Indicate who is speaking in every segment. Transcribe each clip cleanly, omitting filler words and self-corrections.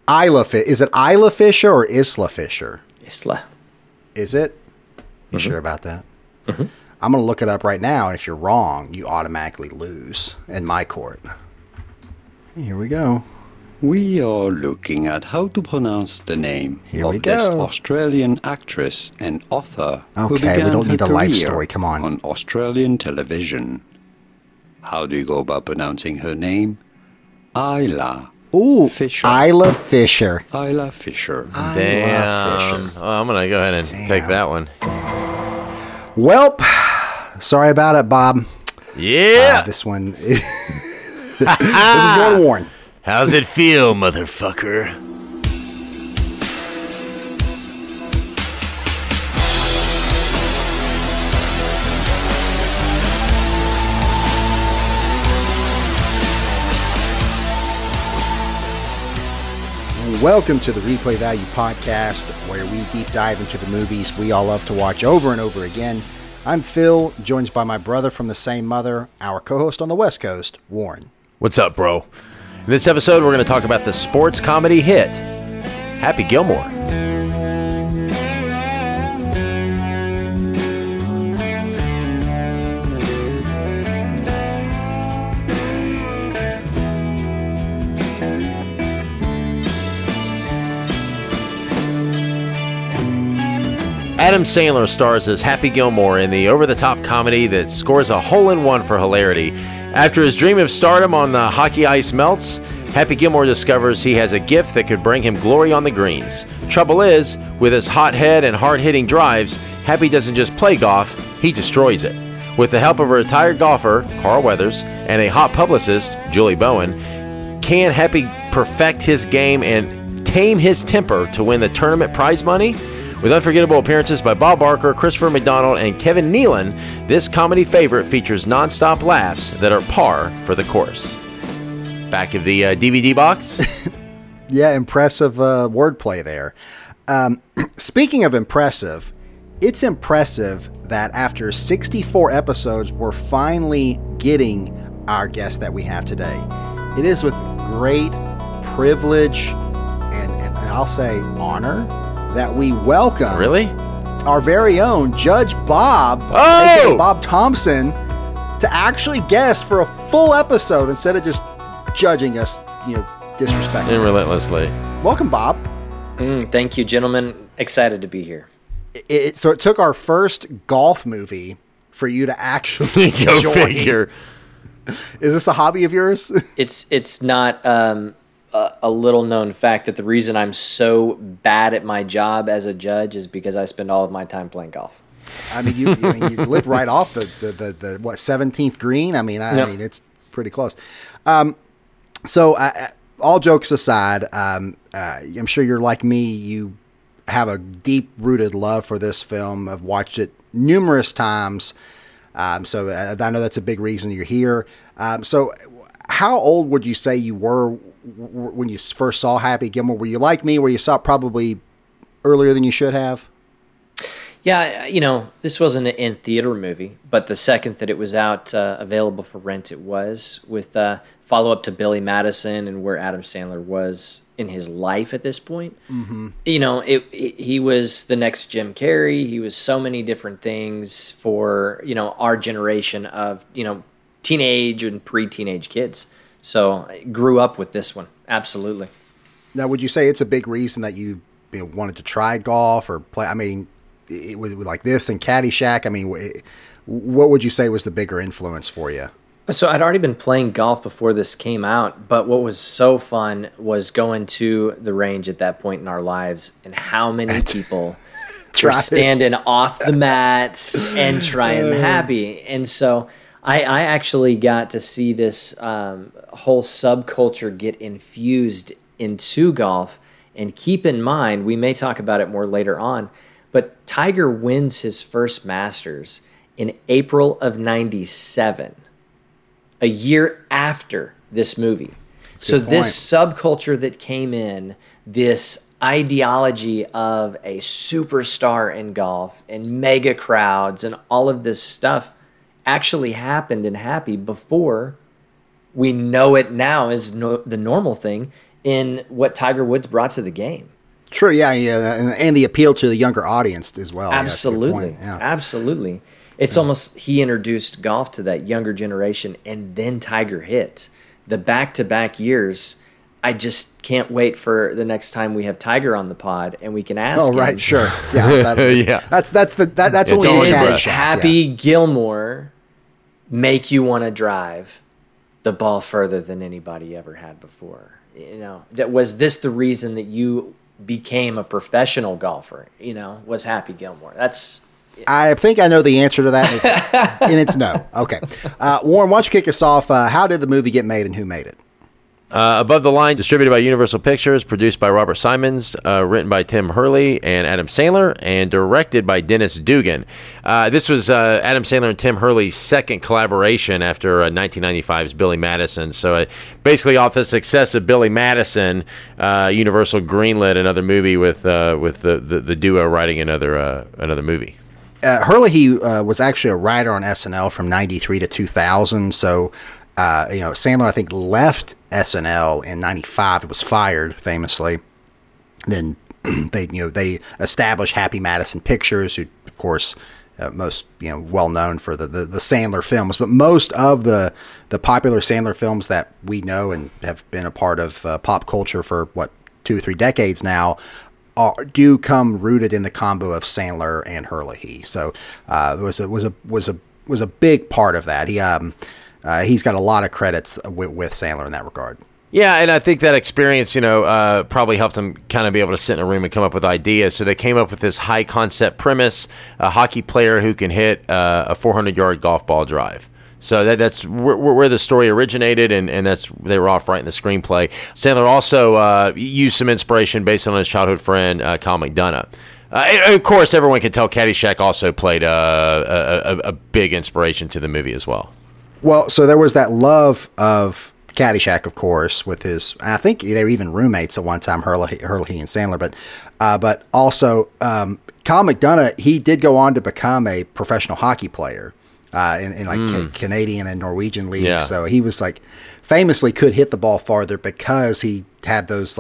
Speaker 1: Is it Isla Fisher or Isla Fisher?
Speaker 2: Isla.
Speaker 1: Is it? You sure about that? Mm-hmm. I'm going to look it up right now, and if you're wrong, you automatically lose in my court. Here we go.
Speaker 3: We are looking at how to pronounce the name
Speaker 1: Here we
Speaker 3: of this
Speaker 1: go.
Speaker 3: Australian actress and author who
Speaker 1: Okay, we
Speaker 3: began
Speaker 1: don't need
Speaker 3: her
Speaker 1: the life
Speaker 3: career
Speaker 1: story. Come on.
Speaker 3: Australian television. How do you go about pronouncing her name? Isla
Speaker 1: Ooh,
Speaker 3: Fisher.
Speaker 1: Isla Fisher.
Speaker 3: Isla Fisher.
Speaker 4: Damn.
Speaker 1: Fisher.
Speaker 4: Oh, I'm going to go ahead and take that one.
Speaker 1: Welp, sorry about it, Bob.
Speaker 4: Yeah.
Speaker 1: This one this is going to Warren.
Speaker 4: How's it feel, motherfucker?
Speaker 1: Welcome to the Replay Value Podcast, where we deep dive into the movies we all love to watch over and over again. I'm Phil, joined by my brother from the same mother, our co-host on the West Coast, Warren.
Speaker 4: What's up, bro? In this episode, we're going to talk about the sports comedy hit, Happy Gilmore. Adam Sandler stars as Happy Gilmore in the over-the-top comedy that scores a hole-in-one for hilarity. After his dream of stardom on the hockey ice melts, Happy Gilmore discovers he has a gift that could bring him glory on the greens. Trouble is, with his hot head and hard-hitting drives, Happy doesn't just play golf, he destroys it. With the help of a retired golfer, Carl Weathers, and a hot publicist, Julie Bowen, can Happy perfect his game and tame his temper to win the tournament prize money? With unforgettable appearances by Bob Barker, Christopher McDonald, and Kevin Nealon, this comedy favorite features non-stop laughs that are par for the course. Back of the DVD box.
Speaker 1: Yeah, impressive wordplay there. Speaking of impressive, it's impressive that after 64 episodes, we're finally getting our guest that we have today. It is with great privilege and I'll say honor that we welcome our very own Judge Bob, aka Bob Thompson, to actually guest for a full episode instead of just judging us, disrespectfully.
Speaker 4: And relentlessly.
Speaker 1: Welcome, Bob.
Speaker 2: Thank you, gentlemen. Excited to be here.
Speaker 1: So it took our first golf movie for you to actually
Speaker 4: Go
Speaker 1: join.
Speaker 4: figure.
Speaker 1: Is this a hobby of yours?
Speaker 2: It's not a little known fact that the reason I'm so bad at my job as a judge is because I spend all of my time playing golf.
Speaker 1: I mean, you live right off the 17th green. I mean, it's pretty close. So all jokes aside, I'm sure you're like me. You have a deep-rooted love for this film. I've watched it numerous times. So I know that's a big reason you're here. So how old would you say you were when you first saw Happy Gilmore? Were you like me, where you saw it probably earlier than you should have?
Speaker 2: Yeah, this wasn't an in-theater movie, but the second that it was out available for rent, it was, with follow-up to Billy Madison and where Adam Sandler was in his life at this point. Mm-hmm. He was the next Jim Carrey. He was so many different things for, our generation of, teenage and pre-teenage kids. So I grew up with this one. Absolutely.
Speaker 1: Now, would you say it's a big reason that you wanted to try golf or play? I mean, it was like this and Caddyshack. I mean, what would you say was the bigger influence for you?
Speaker 2: So I'd already been playing golf before this came out, but what was so fun was going to the range at that point in our lives and how many people were standing off the mats and trying Happy. And so I actually got to see this whole subculture get infused into golf. And keep in mind, we may talk about it more later on, but Tiger wins his first Masters in April of '97, a year after this movie. So this subculture that came in, this ideology of a superstar in golf and mega crowds and all of this stuff actually happened in Happy before we know it now as the normal thing in what Tiger Woods brought to the game.
Speaker 1: True, yeah, and the appeal to the younger audience as well.
Speaker 2: Absolutely,
Speaker 1: yeah.
Speaker 2: absolutely. It's almost he introduced golf to that younger generation, and then Tiger hit. The back-to-back years, I just can't wait for the next time we have Tiger on the pod and we can ask him.
Speaker 1: Oh, right, sure. Yeah,
Speaker 4: Yeah.
Speaker 1: That's when we
Speaker 4: only
Speaker 1: get
Speaker 4: breath.
Speaker 1: Caddyshack,
Speaker 2: Happy Gilmore make you want to drive the ball further than anybody ever had before. You know, was this the reason that you became a professional golfer? You know, was Happy Gilmore?
Speaker 1: I think I know the answer to that, and it's no. Okay. Warren, why don't you kick us off? How did the movie get made and who made it?
Speaker 4: Above the Line, distributed by Universal Pictures, produced by Robert Simons, written by Tim Hurley and Adam Sandler, and directed by Dennis Dugan. This was Adam Sandler and Tim Hurley's second collaboration after 1995's Billy Madison. So basically off the success of Billy Madison, Universal greenlit another movie with the duo writing another movie.
Speaker 1: Hurley was actually a writer on SNL from 93 to 2000, so Sandler, I think, left SNL in 95. It was fired, famously. Then they established Happy Madison Pictures, who, of course, most well known for the Sandler films. But most of the popular Sandler films that we know and have been a part of pop culture for 2 or 3 decades now do come rooted in the combo of Sandler and Hurley. So it was a big part of that. He's got a lot of credits with Sandler in that regard.
Speaker 4: Yeah, and I think that experience, probably helped him kind of be able to sit in a room and come up with ideas. So they came up with this high concept premise: a hockey player who can hit a 400-yard golf ball drive. So that's where the story originated, and they were off writing the screenplay. Sandler also used some inspiration based on his childhood friend, Kyle McDonough. And of course, everyone can tell Caddyshack also played a big inspiration to the movie as well.
Speaker 1: Well, so there was that love of Caddyshack, of course, with his. I think they were even roommates at one time, Hurley and Sandler. But also Kyle McDonough, he did go on to become a professional hockey player in Canadian and Norwegian leagues. Yeah. So he was famously could hit the ball farther because he had those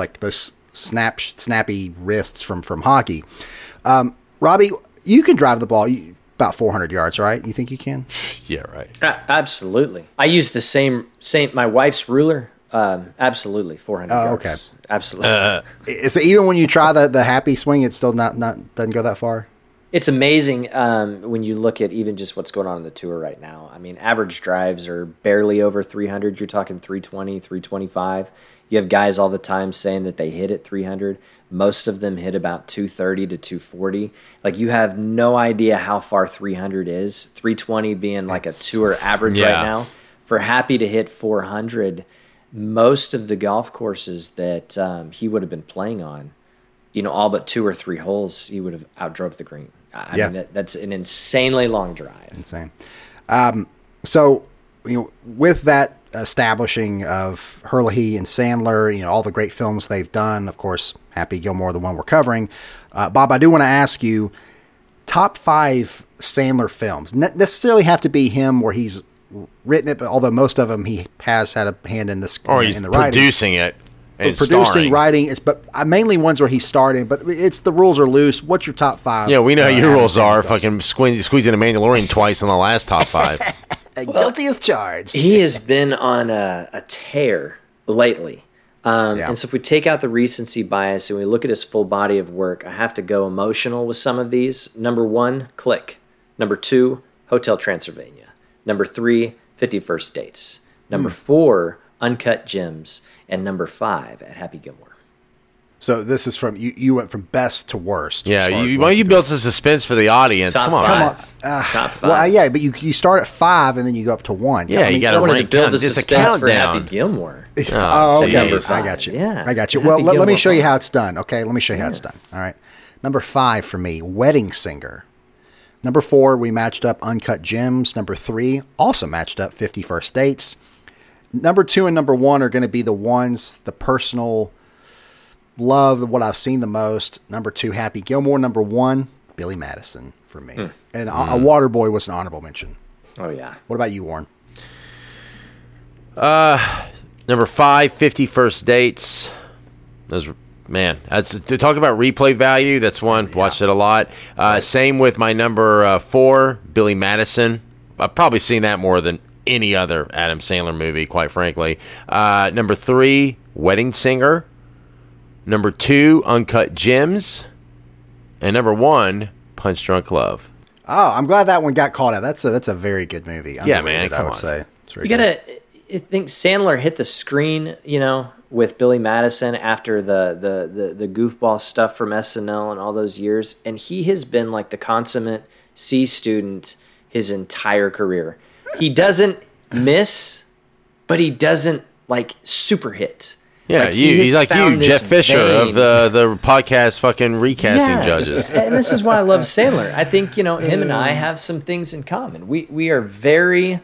Speaker 1: snappy wrists from hockey. Robbie, you can drive the ball about 400 yards, right? You think you can?
Speaker 4: Yeah, right.
Speaker 2: Absolutely. I use the same my wife's ruler. Absolutely, 400 yards. Okay. Absolutely.
Speaker 1: So even when you try the happy swing, it still not doesn't go that far?
Speaker 2: It's amazing when you look at even just what's going on in the tour right now. I mean, average drives are barely over 300. You're talking 320, 325. You have guys all the time saying that they hit at 300. Most of them hit about 230 to 240. You have no idea how far 300 is. 320 being a tour average right now. For Happy to hit 400, most of the golf courses that he would have been playing on, all but 2 or 3 holes, he would have outdrove the green. I mean, that's an insanely long drive.
Speaker 1: Insane. So, with that establishing of Hurley and Sandler, all the great films they've done, of course, Happy Gilmore, the one we're covering. Bob, I do want to ask you, top 5 Sandler films. Not necessarily have to be him where he's written it, but although most of them he has had a hand in this,
Speaker 4: or he's
Speaker 1: in the writing.
Speaker 4: Producing it. And
Speaker 1: producing,
Speaker 4: starring.
Speaker 1: writing, but mainly ones where he's starting. But it's the rules are loose. What's your top 5?
Speaker 4: Yeah, we know how your rules are. Fucking squeezing a Mandalorian twice in the last top 5.
Speaker 1: Guilty as charged.
Speaker 2: He has been on a tear lately. And so if we take out the recency bias and we look at his full body of work, I have to go emotional with some of these. Number 1, Click. Number 2, Hotel Transylvania. Number 3, 50 First Dates. Number 4, Uncut Gems. And number 5 at Happy Gilmore.
Speaker 1: So this is from you went from best to worst.
Speaker 4: Yeah, you built some suspense for the audience.
Speaker 2: Top
Speaker 4: Come on.
Speaker 2: Top 5.
Speaker 1: Well, yeah, but you start at 5 and then you go up to 1.
Speaker 4: Yeah, you got to
Speaker 2: build the suspense for
Speaker 4: countdown.
Speaker 2: Happy Gilmore.
Speaker 1: Okay.
Speaker 2: Number 5.
Speaker 1: I got you.
Speaker 2: Yeah.
Speaker 1: I got you.
Speaker 2: Happy
Speaker 1: Well, let me
Speaker 2: Gilmore
Speaker 1: show you
Speaker 2: 5.
Speaker 1: how it's done. Okay, let me show you how it's done. All right. Number 5 for me, Wedding Singer. Number 4, we matched up Uncut Gems. Number 3, also matched up 50 First Dates. Number 2 and number 1 are going to be the ones, the personal love, what I've seen the most. Number 2, Happy Gilmore. Number 1, Billy Madison for me. And A Waterboy was an honorable mention.
Speaker 2: Oh, yeah.
Speaker 1: What about you, Warren?
Speaker 4: Number 5, 50 First Dates. Those, man, that's to talk about replay value. That's one. Watched it a lot. Same with my number 4, Billy Madison. I've probably seen that more than any other Adam Sandler movie, quite frankly. Number 3, Wedding Singer. Number 2, Uncut Gems. And number 1, Punch Drunk Love.
Speaker 1: Oh, I'm glad that one got called out. That's a very good movie.
Speaker 4: Yeah, man,
Speaker 1: I would say.
Speaker 2: You gotta. I think Sandler hit the screen, with Billy Madison after the goofball stuff from SNL and all those years, and he has been like the consummate C student his entire career. He doesn't miss, but he doesn't like super hit.
Speaker 4: Yeah, he's like you, Jeff Fisher of the podcast fucking recasting judges.
Speaker 2: And this is why I love Sandler. I think, him and I have some things in common. We are very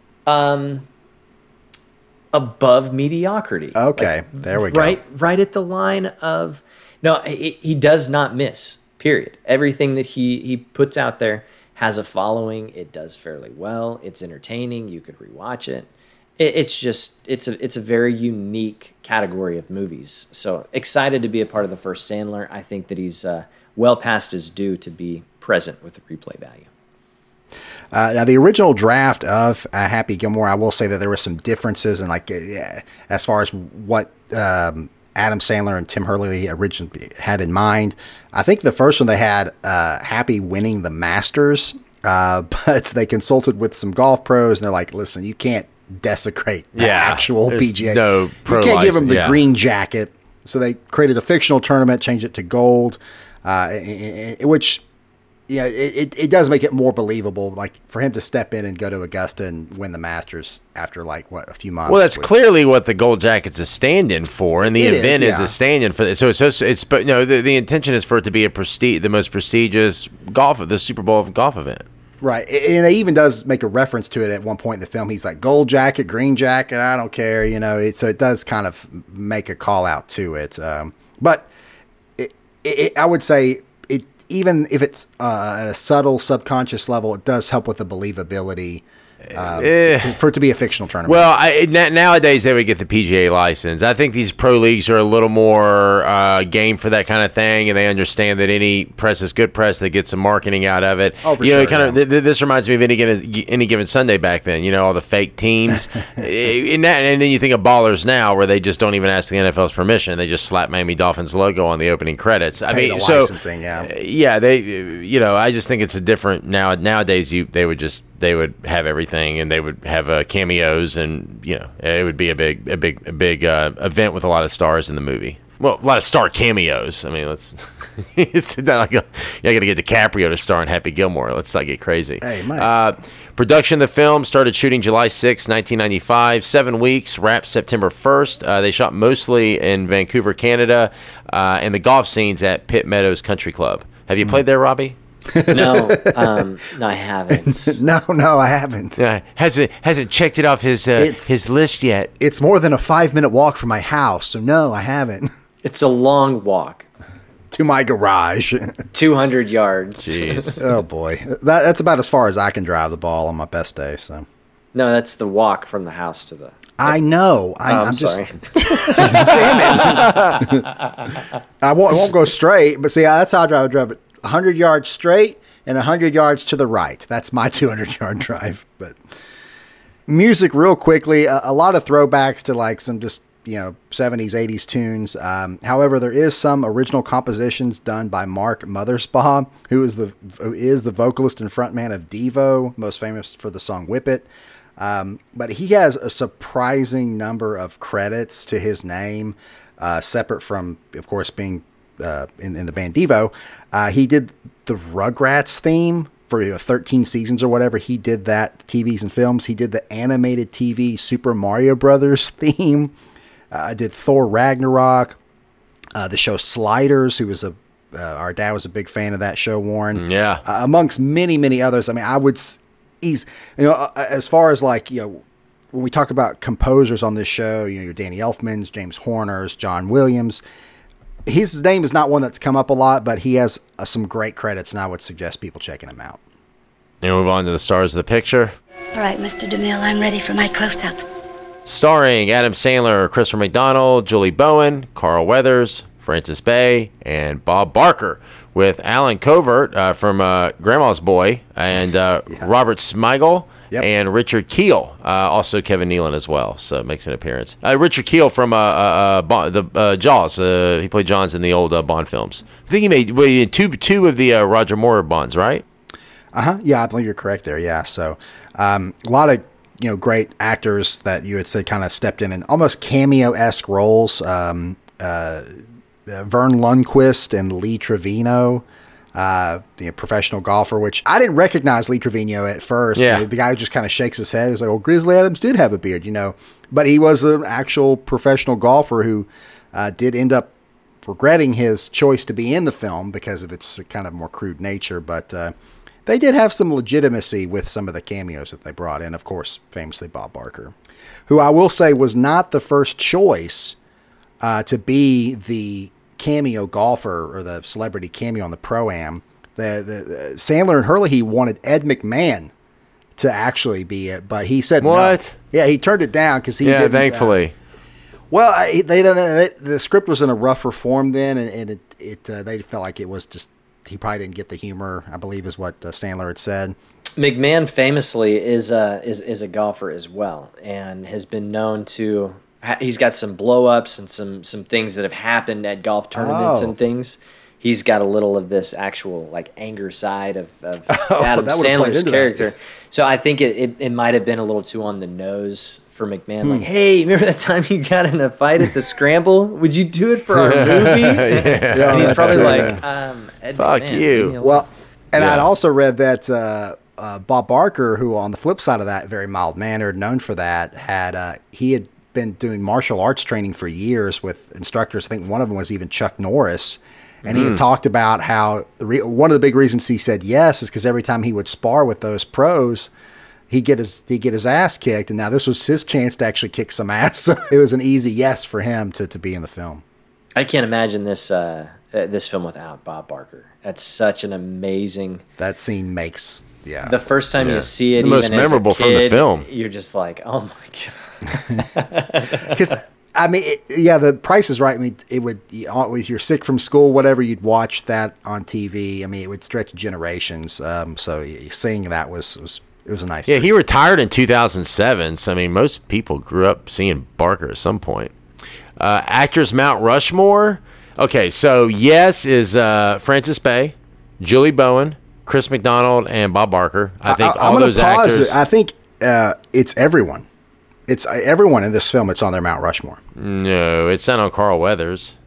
Speaker 2: above mediocrity.
Speaker 1: Okay, there we go.
Speaker 2: Right at the line of... No, he does not miss, period. Everything that he puts out there has a following. It does fairly well. It's entertaining. You could rewatch it. It's a very unique category of movies. So excited to be a part of the first Sandler. I think that he's well past his due to be present with the replay value.
Speaker 1: Now, the original draft of Happy Gilmore, I will say that there were some differences in as far as what Adam Sandler and Tim Hurley originally had in mind. I think the first one they had Happy winning the Masters, but they consulted with some golf pros, and they're like, listen, you can't desecrate the actual PGA.
Speaker 4: No pro
Speaker 1: you can't give him the
Speaker 4: license,
Speaker 1: green jacket. So they created a fictional tournament, changed it to gold, which it does make it more believable. Like for him to step in and go to Augusta and win the Masters after a few months.
Speaker 4: Well, that's clearly what the gold jacket's a stand-in for, and the event is a stand-in for it. So it's but the intention is for it to be the most prestigious the Super Bowl golf event.
Speaker 1: Right, and it even does make a reference to it at one point in the film. He's like, gold jacket, green jacket, I don't care, so it does kind of make a call out to it. But I would say, even if it's at a subtle subconscious level, it does help with the believability for it to be a fictional tournament.
Speaker 4: Well, nowadays they would get the PGA license. I think these pro leagues are a little more game for that kind of thing, and they understand that any press is good press. They get some marketing out of it.
Speaker 1: Oh, for sure,
Speaker 4: this reminds me of any given Sunday back then. All the fake teams, and then you think of Ballers now, where they just don't even ask the NFL's permission. They just slap Miami Dolphins logo on the opening credits.
Speaker 1: The licensing,
Speaker 4: I just think it's a different nowadays. They would have everything, and they would have cameos, and it would be a big event with a lot of stars in the movie. Well, a lot of star cameos. I mean, it's not like you're going to get DiCaprio to star in Happy Gilmore. Let's not get crazy.
Speaker 1: Hey, Mike.
Speaker 4: Production of the film started shooting July 6, 1995. 7 weeks, wrapped September 1st. They shot mostly in Vancouver, Canada, and the golf scenes at Pitt Meadows Country Club. Have you played there, Robbie?
Speaker 2: No, I haven't.
Speaker 1: No, I haven't.
Speaker 4: Hasn't checked it off his list yet.
Speaker 1: It's more than a 5-minute walk from my house, so no, I haven't.
Speaker 2: It's a long walk
Speaker 1: to my garage.
Speaker 2: 200 yards.
Speaker 4: Jeez.
Speaker 1: Oh boy, that's about as far as I can drive the ball on my best day. So.
Speaker 2: No, that's the walk from the house to the.
Speaker 1: I know. I'm just.
Speaker 2: sorry.
Speaker 1: Damn it! I won't go straight, but see, that's how I drive it. 100 yards straight and 100 yards to the right. That's my 200-yard drive. But music, real quickly, a lot of throwbacks to some just 70s, 80s tunes. However, there is some original compositions done by Mark Mothersbaugh, who is the vocalist and frontman of Devo, most famous for the song "Whip It." But he has a surprising number of credits to his name, separate from, of course, being in the band Devo. He did the Rugrats theme for 13 seasons or whatever. He did that, TVs and films. He did the animated TV Super Mario Brothers theme. Did Thor Ragnarok, the show Sliders, who was our dad was a big fan of that show, Warren.
Speaker 4: Yeah.
Speaker 1: Amongst many, many others. I mean, as far as when we talk about composers on this show, your Danny Elfmans, James Horners, John Williams, his name is not one that's come up a lot, but he has some great credits, and I would suggest people checking him out.
Speaker 4: And move on to the stars of the picture.
Speaker 5: All right, Mr. DeMille, I'm ready for my close-up.
Speaker 4: starring Adam Sandler, Christopher McDonald, Julie Bowen, Carl Weathers, Francis Bay, and Bob Barker, with Alan Covert from Grandma's Boy, and Robert Smigel, and Richard Kiel, also Kevin Nealon as well, so makes an appearance. Richard Kiel from the Jaws. He played Jaws in the old Bond films. I think he made two of the Roger Moore Bonds, right?
Speaker 1: Yeah, I believe you're correct there. Yeah, so a lot of great actors that you would say kind of stepped in almost cameo-esque roles. Vern Lundquist and Lee Trevino, the professional golfer, which I didn't recognize Lee Trevino at first.
Speaker 4: Yeah.
Speaker 1: The guy who just kind of shakes his head. He was like, "Well, Grizzly Adams did have a beard, but he was an actual professional golfer who did end up regretting his choice to be in the film because of its kind of more crude nature. But they did have some legitimacy with some of the cameos that they brought in. Of course, famously Bob Barker, who I will say was not the first choice to be the cameo golfer or the celebrity cameo on the Pro-Am. The Sandler and Hurley, he wanted Ed McMahon to actually be it, but he said
Speaker 4: what?
Speaker 1: No. Yeah, he turned it down because he didn't.
Speaker 4: Thankfully.
Speaker 1: The script was in a rougher form then, and they felt like it was just he probably didn't get the humor, I believe is what Sandler had said.
Speaker 2: McMahon famously is a golfer as well, and has been known to. He's got some blow-ups and some things that have happened at golf tournaments and things. He's got a little of this actual anger side of Adam Sandler's character. So I think it might have been a little too on the nose for McMahon. Like, hey, remember that time you got in a fight at the Scramble? Would you do it for our movie? And he's probably like,
Speaker 4: fuck
Speaker 2: McMahon,
Speaker 4: you.
Speaker 1: Well, and I'd also read that Bob Barker, who on the flip side of that, very mild-mannered, known for that, he had been doing martial arts training for years with instructors. I think one of them was even Chuck Norris. And he had talked about how one of the big reasons he said yes is because every time he would spar with those pros, he'd get his ass kicked. And now this was his chance to actually kick some ass. So it was an easy yes for him to be in the film.
Speaker 2: I can't imagine this film without Bob Barker. That's such an amazing.
Speaker 1: That scene makes
Speaker 2: the first time you see it,
Speaker 4: the most memorable
Speaker 2: as a kid,
Speaker 4: from the film.
Speaker 2: You're just like, oh my god.
Speaker 1: Because the Price is Right. I mean, it would always you're sick from school, whatever. You'd watch that on TV. I mean, it would stretch generations. So seeing that was a nice.
Speaker 4: Yeah, he retired in 2007. So I mean, most people grew up seeing Barker at some point. Actors Mount Rushmore. Okay, so yes is Francis Bay, Julie Bowen, Chris McDonald, and Bob Barker. I think all those actors.
Speaker 1: I think it's everyone. It's everyone in this film. It's on their Mount Rushmore.
Speaker 4: No, it's not on Carl Weathers.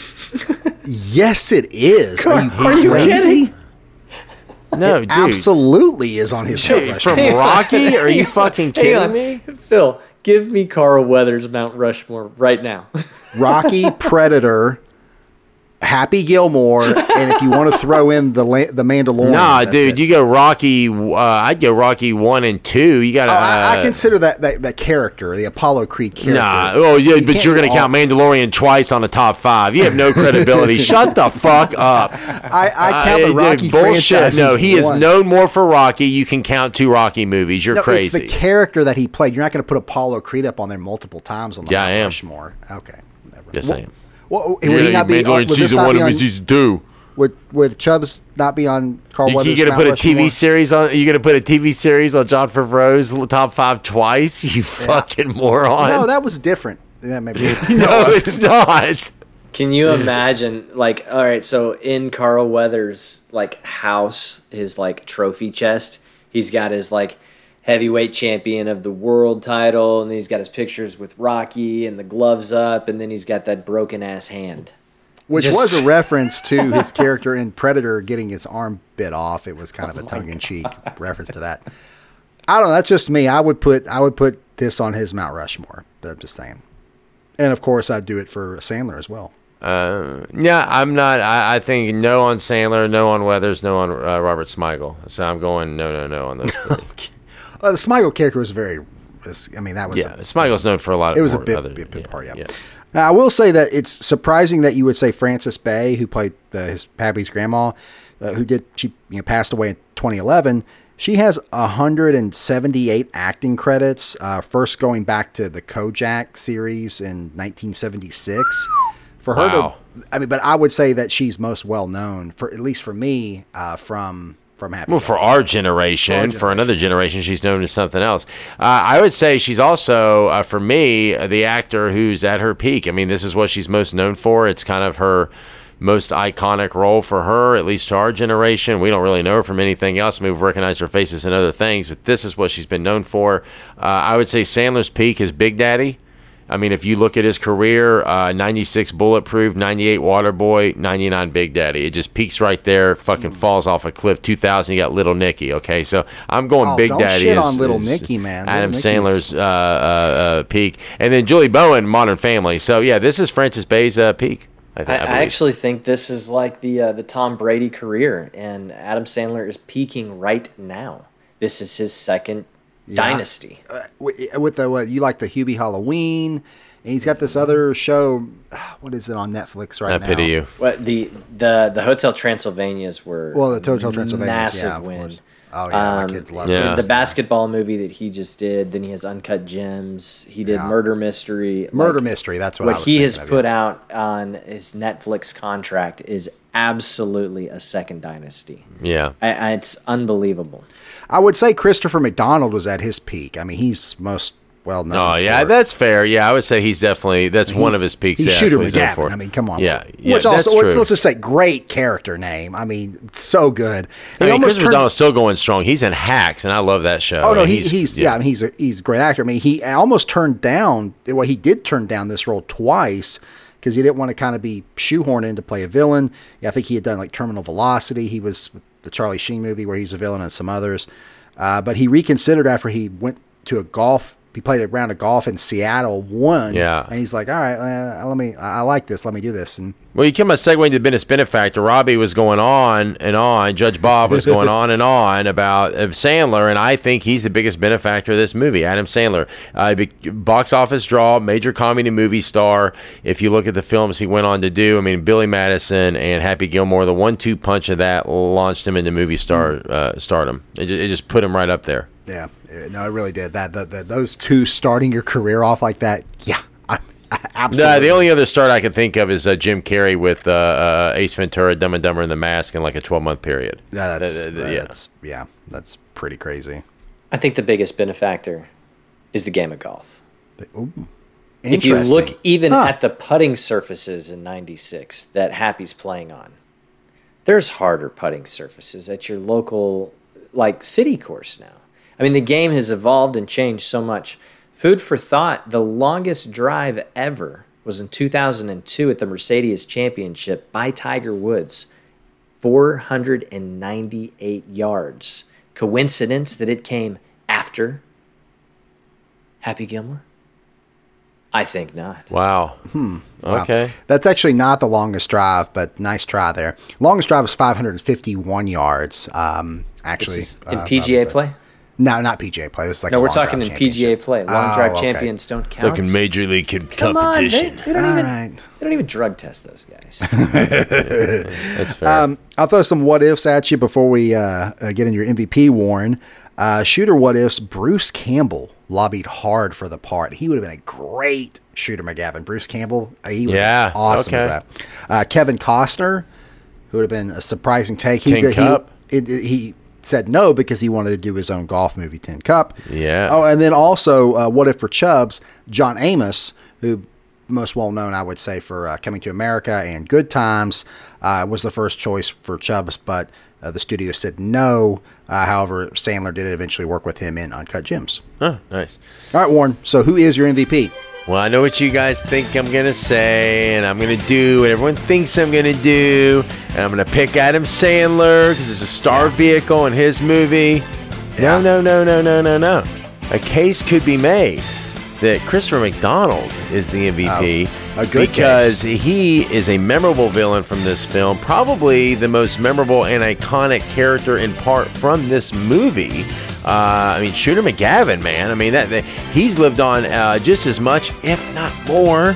Speaker 1: Yes, it is. Are you
Speaker 2: crazy?
Speaker 4: No,
Speaker 1: it
Speaker 4: dude.
Speaker 1: Absolutely is on his Mount Rushmore.
Speaker 4: From Rocky? Are you fucking kidding me?
Speaker 2: Phil, give me Carl Weathers' Mount Rushmore right now.
Speaker 1: Rocky, Predator, Happy Gilmore, and if you want to throw in the Mandalorian.
Speaker 4: Nah, dude, you go Rocky. I'd go Rocky 1 and 2. You got to.
Speaker 1: I consider that character, the Apollo Creed character.
Speaker 4: Nah, but you're going to count Mandalorian twice on the top 5. You have no credibility. Shut the fuck up.
Speaker 1: I count the Rocky
Speaker 4: bullshit.
Speaker 1: franchise.
Speaker 4: No, he is known more for Rocky. You can count 2 Rocky movies. You're crazy.
Speaker 1: It's the character that he played. You're not going to put Apollo Creed up on there multiple times on the Mount Rushmore. Okay, never.
Speaker 4: Yes, I am.
Speaker 1: Well, would he not be on
Speaker 4: season 1 and season 2?
Speaker 1: Would Chubbs not be on Carl Weathers?
Speaker 4: You going to put a TV series on? You going to put a TV series on John Favreau's top 5 twice? You fucking moron!
Speaker 1: No, that was different. Yeah, maybe.
Speaker 4: No, it's not.
Speaker 2: Can you imagine? All right, so in Carl Weathers' house, his trophy chest, he's got his heavyweight champion of the world title, and then he's got his pictures with Rocky and the gloves up, and then he's got that broken ass hand,
Speaker 1: which was a reference to his character in Predator getting his arm bit off. It was kind of a tongue-in-cheek reference to that. I don't know. That's just me. I would put this on his Mount Rushmore. I'm just saying, and of course I'd do it for Sandler as well.
Speaker 4: Yeah, I'm not. I think no on Sandler, no on Weathers, no on Robert Smigel. So I'm going no on those three.
Speaker 1: The Smigel character was very. I mean, that was.
Speaker 4: Yeah, Smigel's known for a lot of.
Speaker 1: It was a bit part. Yeah. Now, I will say that it's surprising that you would say Frances Bay, who played his Happy's grandma, she passed away in 2011. She has 178 acting credits, first going back to the Kojak series in 1976. For her
Speaker 4: Wow.
Speaker 1: but I would say that she's most well known, for at least for me, from Happy.
Speaker 4: Well, for our generation, for another generation, she's known as something else. I would say she's also, for me, the actor who's at her peak. I mean, this is what she's most known for. It's kind of her most iconic role for her, at least to our generation. We don't really know her from anything else. I mean, we've recognized her faces in other things, but this is what she's been known for. I would say Sandler's peak is Big Daddy. I mean, if you look at his career, 96 Bulletproof, 98 Waterboy, 99 Big Daddy. It just peaks right there, fucking falls off a cliff. 2000, you got Little Nicky, okay? So I'm going Big
Speaker 1: don't
Speaker 4: Daddy.
Speaker 1: Shit on Little Nicky, man.
Speaker 4: Adam
Speaker 1: Little
Speaker 4: Sandler's peak. And then Julie Bowen, Modern Family. So, yeah, this is Frances Bay's peak. I
Speaker 2: actually think this is like the Tom Brady career, and Adam Sandler is peaking right now. This is his second dynasty.
Speaker 1: With the you like the Hubie Halloween, and he's got this other show. What is it on Netflix right now?
Speaker 4: I pity you.
Speaker 2: Well, the Hotel Transylvanias were
Speaker 1: the Hotel Transylvanias,
Speaker 2: massive win.
Speaker 1: Course. Oh yeah, my kids love
Speaker 4: yeah.
Speaker 1: it.
Speaker 2: The basketball movie that he just did. Then he has Uncut Gems. He did Murder Mystery.
Speaker 1: Mystery. That's what I was
Speaker 2: he has
Speaker 1: thinking of,
Speaker 2: put out on his Netflix contract is absolutely a second dynasty.
Speaker 4: Yeah,
Speaker 2: it's unbelievable.
Speaker 1: I would say Christopher McDonald was at his peak. I mean, he's most well known.
Speaker 4: Oh, yeah, that's fair. Yeah, I would say he's one of his peaks.
Speaker 1: He's
Speaker 4: yeah,
Speaker 1: Shooter
Speaker 4: that's what he's known for.
Speaker 1: McGavin. I mean, come on.
Speaker 4: Yeah,
Speaker 1: Which
Speaker 4: that's
Speaker 1: also,
Speaker 4: true.
Speaker 1: let's just say, great character name. I mean, so good.
Speaker 4: I mean, Christopher McDonald's still going strong. He's in Hacks, and I love that show.
Speaker 1: Oh no, he's a great actor. I mean, he almost turned down. Well, he did turn down this role twice because he didn't want to kind of be shoehorned in to play a villain. Yeah, I think he had done like Terminal Velocity. He was with the Charlie Sheen movie where he's a villain, and some others. But he reconsidered after he went to he played a round of golf in Seattle, won.
Speaker 4: Yeah.
Speaker 1: And he's like, all right, I like this. Let me do this. And
Speaker 4: well, you came a segue into Business Benefactor. Robbie was going on and on. Judge Bob was going on and on about Sandler, and I think he's the biggest benefactor of this movie, Adam Sandler. Box office draw, major comedy movie star. If you look at the films he went on to do, I mean, Billy Madison and Happy Gilmore, the 1-2 punch of that launched him into movie stardom. It just put him right up there.
Speaker 1: Yeah, no, it really did. Those two starting your career off like that, yeah, absolutely.
Speaker 4: The only other start I can think of is Jim Carrey with Ace Ventura, Dumb and Dumber, and The Mask in like a 12-month period.
Speaker 1: That's pretty crazy.
Speaker 2: I think the biggest benefactor is the game of golf.
Speaker 1: If
Speaker 2: you look even at the putting surfaces in '96 that Happy's playing on, there's harder putting surfaces at your local city course now. I mean, the game has evolved and changed so much. Food for thought, the longest drive ever was in 2002 at the Mercedes Championship by Tiger Woods. 498 yards. Coincidence that it came after Happy Gilmore? I think not.
Speaker 4: Wow. Okay.
Speaker 1: Wow. That's actually not the longest drive, but nice try there. Longest drive was 551 yards. Actually,
Speaker 2: this is in PGA play?
Speaker 1: No, not PGA play. This is like
Speaker 2: we're talking in PGA play. Long drive champions don't count.
Speaker 4: Talking major league competition.
Speaker 2: They don't even drug test those guys.
Speaker 4: That's fair.
Speaker 1: I'll throw some what ifs at you before we get into your MVP, Warren. Shooter what ifs. Bruce Campbell lobbied hard for the part. He would have been a great Shooter McGavin. Bruce Campbell, he would have been awesome as that. Kevin Costner, who would have been a surprising take. He said no because he wanted to do his own golf movie, Tin Cup.
Speaker 4: Yeah.
Speaker 1: Oh, and then also, what if for Chubbs, John Amos, who most well known, I would say, for Coming to America and Good Times, was the first choice for Chubbs, but the studio said no. However, Sandler did eventually work with him in Uncut Gems.
Speaker 4: Oh, nice.
Speaker 1: All right, Warren. So who is your MVP?
Speaker 4: Well, I know what you guys think I'm going to say, and I'm going to do what everyone thinks I'm going to do, and I'm going to pick Adam Sandler because there's a star vehicle in his movie.
Speaker 1: Yeah.
Speaker 4: No. A case could be made that Christopher McDonald is the MVP because he is a memorable villain from this film, probably the most memorable and iconic character in part from this movie. I mean, Shooter McGavin, man. I mean, he's lived on just as much, if not more,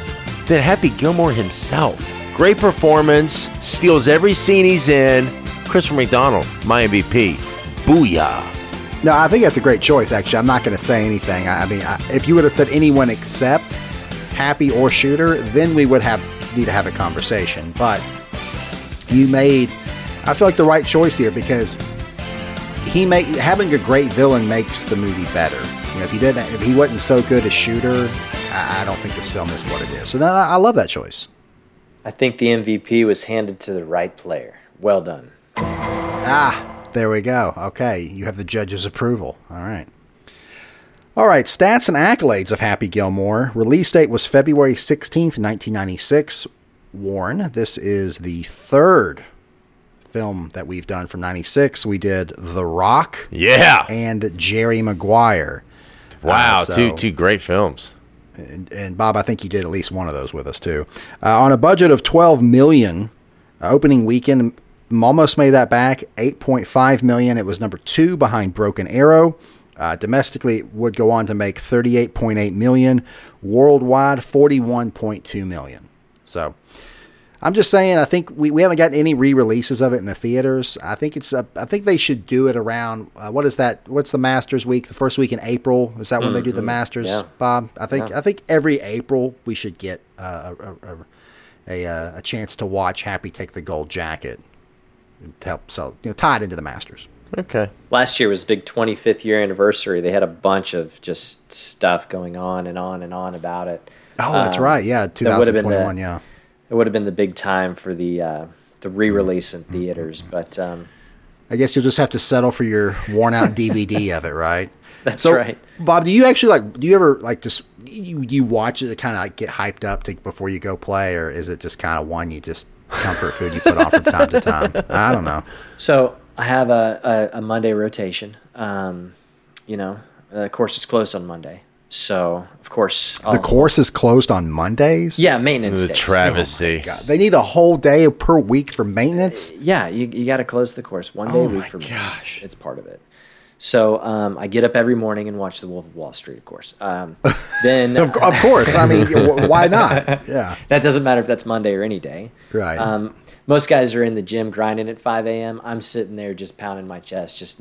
Speaker 4: than Happy Gilmore himself. Great performance, steals every scene he's in. Christopher McDonald, my MVP. Booyah.
Speaker 1: No, I think that's a great choice, actually. I'm not going to say anything. I mean, if you would have said anyone except Happy or Shooter, then we would need to have a conversation. But you made, I feel like, the right choice here, because having a great villain makes the movie better. You know, if he wasn't so good as Shooter, I don't think this film is what it is. So I love that choice.
Speaker 2: I think the MVP was handed to the right player. Well done.
Speaker 1: There we go. Okay, you have the judge's approval. All right. All right, stats and accolades of Happy Gilmore. Release date was February 16th, 1996. Warren, this is the third film that we've done from 96. We did The Rock.
Speaker 4: Yeah.
Speaker 1: And Jerry Maguire.
Speaker 4: Wow, two great films.
Speaker 1: And Bob, I think you did at least one of those with us too. On a budget of $12 million, opening weekend almost made that back. $8.5 million. It was number 2 behind Broken Arrow. Domestically, it would go on to make $38.8 million. Worldwide, $41.2 million. So, I'm just saying, I think we haven't gotten any re-releases of it in the theaters. I think they should do it around, what is that? What's the Masters week? The first week in April? Is that when they do the Masters,
Speaker 2: yeah.
Speaker 1: Bob? I think every April we should get a chance to watch Happy take the gold jacket to help sell, tie it into the Masters.
Speaker 4: Okay.
Speaker 2: Last year was big 25th year anniversary. They had a bunch of just stuff going on and on and on about it.
Speaker 1: Oh, that's right. Yeah, 2021. Yeah.
Speaker 2: It would have been the big time for the re-release in theaters, but
Speaker 1: I guess you'll just have to settle for your worn-out DVD of it, right?
Speaker 2: That's right.
Speaker 1: Bob, do you actually do you ever just you watch it to kind of get hyped up before you go play, or is it just kind of one you just comfort food you put on from time to time? I don't know.
Speaker 2: So I have a Monday rotation. The course is closed on Monday. So, of course...
Speaker 1: The course is closed on Mondays?
Speaker 2: Yeah, maintenance days.
Speaker 4: Travesty.
Speaker 1: Oh, they need a whole day per week for maintenance?
Speaker 2: Yeah, you got to close the course one day a week for maintenance. It's part of it. So, I get up every morning and watch The Wolf of Wall Street, of course. Then,
Speaker 1: of course. I mean, why not? Yeah.
Speaker 2: That doesn't matter if that's Monday or any day.
Speaker 1: Right.
Speaker 2: Most guys are in the gym grinding at 5 a.m. I'm sitting there just pounding my chest, just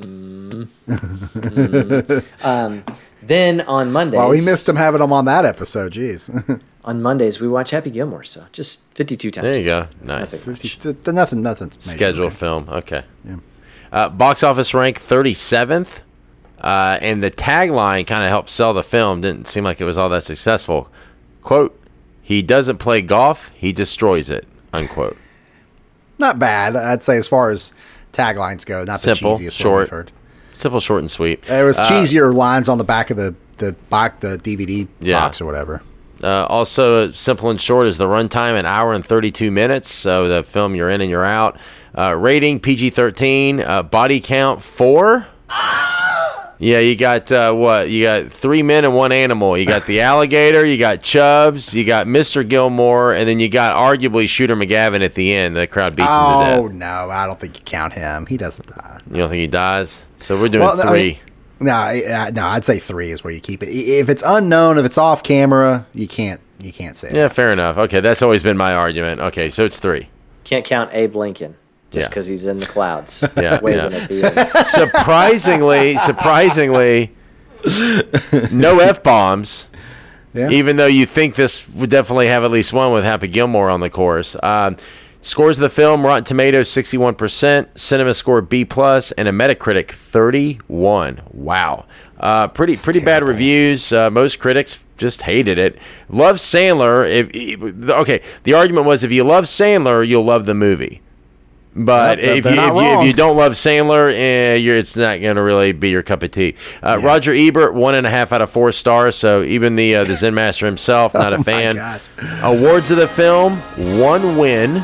Speaker 2: Then on Mondays...
Speaker 1: Well, we missed him having him on that episode, jeez.
Speaker 2: On Mondays, we watch Happy Gilmore, so just 52 times.
Speaker 4: There you go. Nice.
Speaker 1: Nothing.
Speaker 4: Scheduled film. Okay. Yeah. Box office rank 37th. And the tagline kind of helped sell the film. Didn't seem like it was all that successful. Quote, "He doesn't play golf, he destroys it." Unquote.
Speaker 1: Not bad, I'd say, as far as taglines go. Not
Speaker 4: simple,
Speaker 1: the cheesiest
Speaker 4: short,
Speaker 1: one we've heard.
Speaker 4: Simple, short, and sweet.
Speaker 1: There was cheesier lines on the back of the DVD box or whatever.
Speaker 4: Also, simple and short is the runtime, an hour and 32 minutes. So the film, you're in and you're out. Rating PG-13. Body count 4. Yeah, you got what? You got 3 men and 1 animal. You got the alligator, you got Chubbs, you got Mr. Gilmore, and then you got arguably Shooter McGavin at the end. The crowd beats him to death.
Speaker 1: Oh, no, I don't think you count him. He doesn't die.
Speaker 4: You don't think he dies? So we're doing 3.
Speaker 1: No, I'd say 3 is where you keep it. If it's unknown, if it's off camera, you can't say that.
Speaker 4: Yeah, fair enough. Okay, that's always been my argument. Okay, so it's 3.
Speaker 2: Can't count Abe Lincoln. Just because he's in the clouds.
Speaker 4: Waving at the end. Surprisingly, no F-bombs. Yeah. Even though you think this would definitely have at least one with Happy Gilmore on the course. Scores of the film, Rotten Tomatoes 61%, Cinema Score B+, and a Metacritic 31. Wow. Pretty bad reviews. Most critics just hated it. Love Sandler. The argument was if you love Sandler, you'll love the movie. But if you don't love Sandler, it's not going to really be your cup of tea. Roger Ebert, 1.5 out of 4 stars. So even the Zen Master himself, not a fan. Awards of the film, 1 win.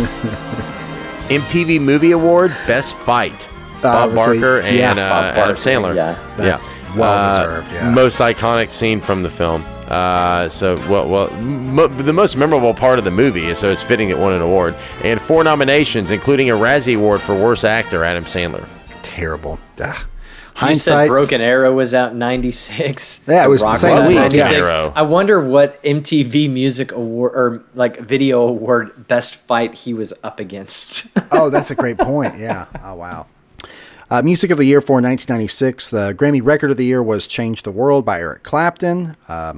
Speaker 4: MTV Movie Award, Best Fight. Bob Barker and Adam Sandler.
Speaker 1: That's well deserved. Yeah.
Speaker 4: Most iconic scene from the film. The most memorable part of the movie, so it's fitting it won an award. And 4 nominations, including a Razzie Award for Worst Actor, Adam Sandler.
Speaker 1: Terrible.
Speaker 2: You said Broken Arrow was out in 96.
Speaker 1: Yeah, it was the same week.
Speaker 2: 96.
Speaker 4: Yeah.
Speaker 2: I wonder what MTV Music Award or like Video Award best fight he was up against.
Speaker 1: Oh, that's a great point. Yeah. Oh, wow. Music of the Year for 1996. The Grammy Record of the Year was "Change the World" by Eric Clapton.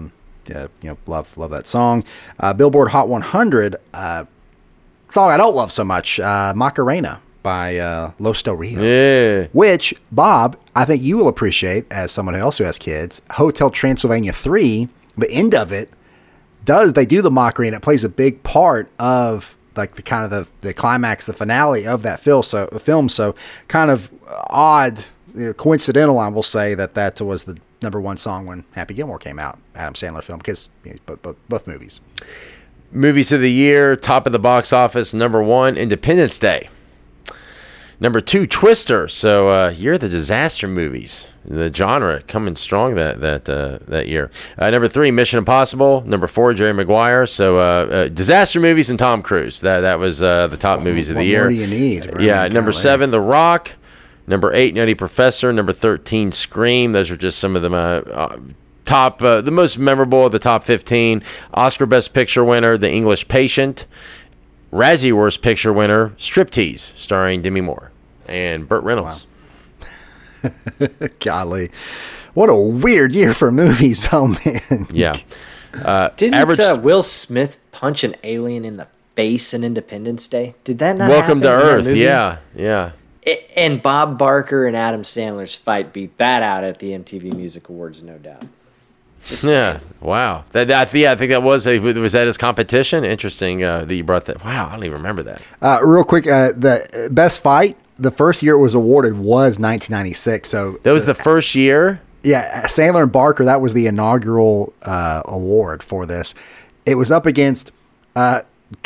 Speaker 1: Love that song. Billboard Hot 100. Song I don't love so much. Macarena by Los Del Rio.
Speaker 4: Yeah.
Speaker 1: Which, Bob, I think you will appreciate as someone else who has kids. Hotel Transylvania 3, the end of it, they do the Macarena. It plays a big part of like the kind of the climax, the finale of that film. So kind of odd, coincidental, I will say that was the number one song when Happy Gilmore came out, Adam Sandler film, because both movies.
Speaker 4: Movies of the year, top of the box office, number 1, Independence Day. Number 2, Twister. So year of the disaster movies, the genre coming strong that year. Number 3, Mission Impossible. Number 4, Jerry Maguire. So disaster movies and Tom Cruise. That was the top movies of the year.
Speaker 1: What more do you need? Bro?
Speaker 4: Yeah. Number 7, The Rock. Number 8, Nutty Professor. Number 13, Scream. Those are just some of them. Top, the most memorable of the top 15. Oscar Best Picture winner, The English Patient. Razzie Worst Picture winner, Striptease, starring Demi Moore and Burt Reynolds.
Speaker 1: Wow. Golly. What a weird year for movies, oh man.
Speaker 4: Yeah.
Speaker 2: Didn't Will Smith punch an alien in the face in Independence Day? Did that not
Speaker 4: Welcome
Speaker 2: happen
Speaker 4: to
Speaker 2: in that
Speaker 4: Earth,
Speaker 2: movie?
Speaker 4: yeah.
Speaker 2: And Bob Barker and Adam Sandler's fight beat that out at the MTV Music Awards, no doubt.
Speaker 4: Yeah, wow. I think that was that his competition? Interesting that you brought that. Wow, I don't even remember that.
Speaker 1: Real quick, the best fight, the first year it was awarded was 1996. So
Speaker 4: that was the first year?
Speaker 1: Yeah, Sandler and Barker, that was the inaugural award for this. It was up against John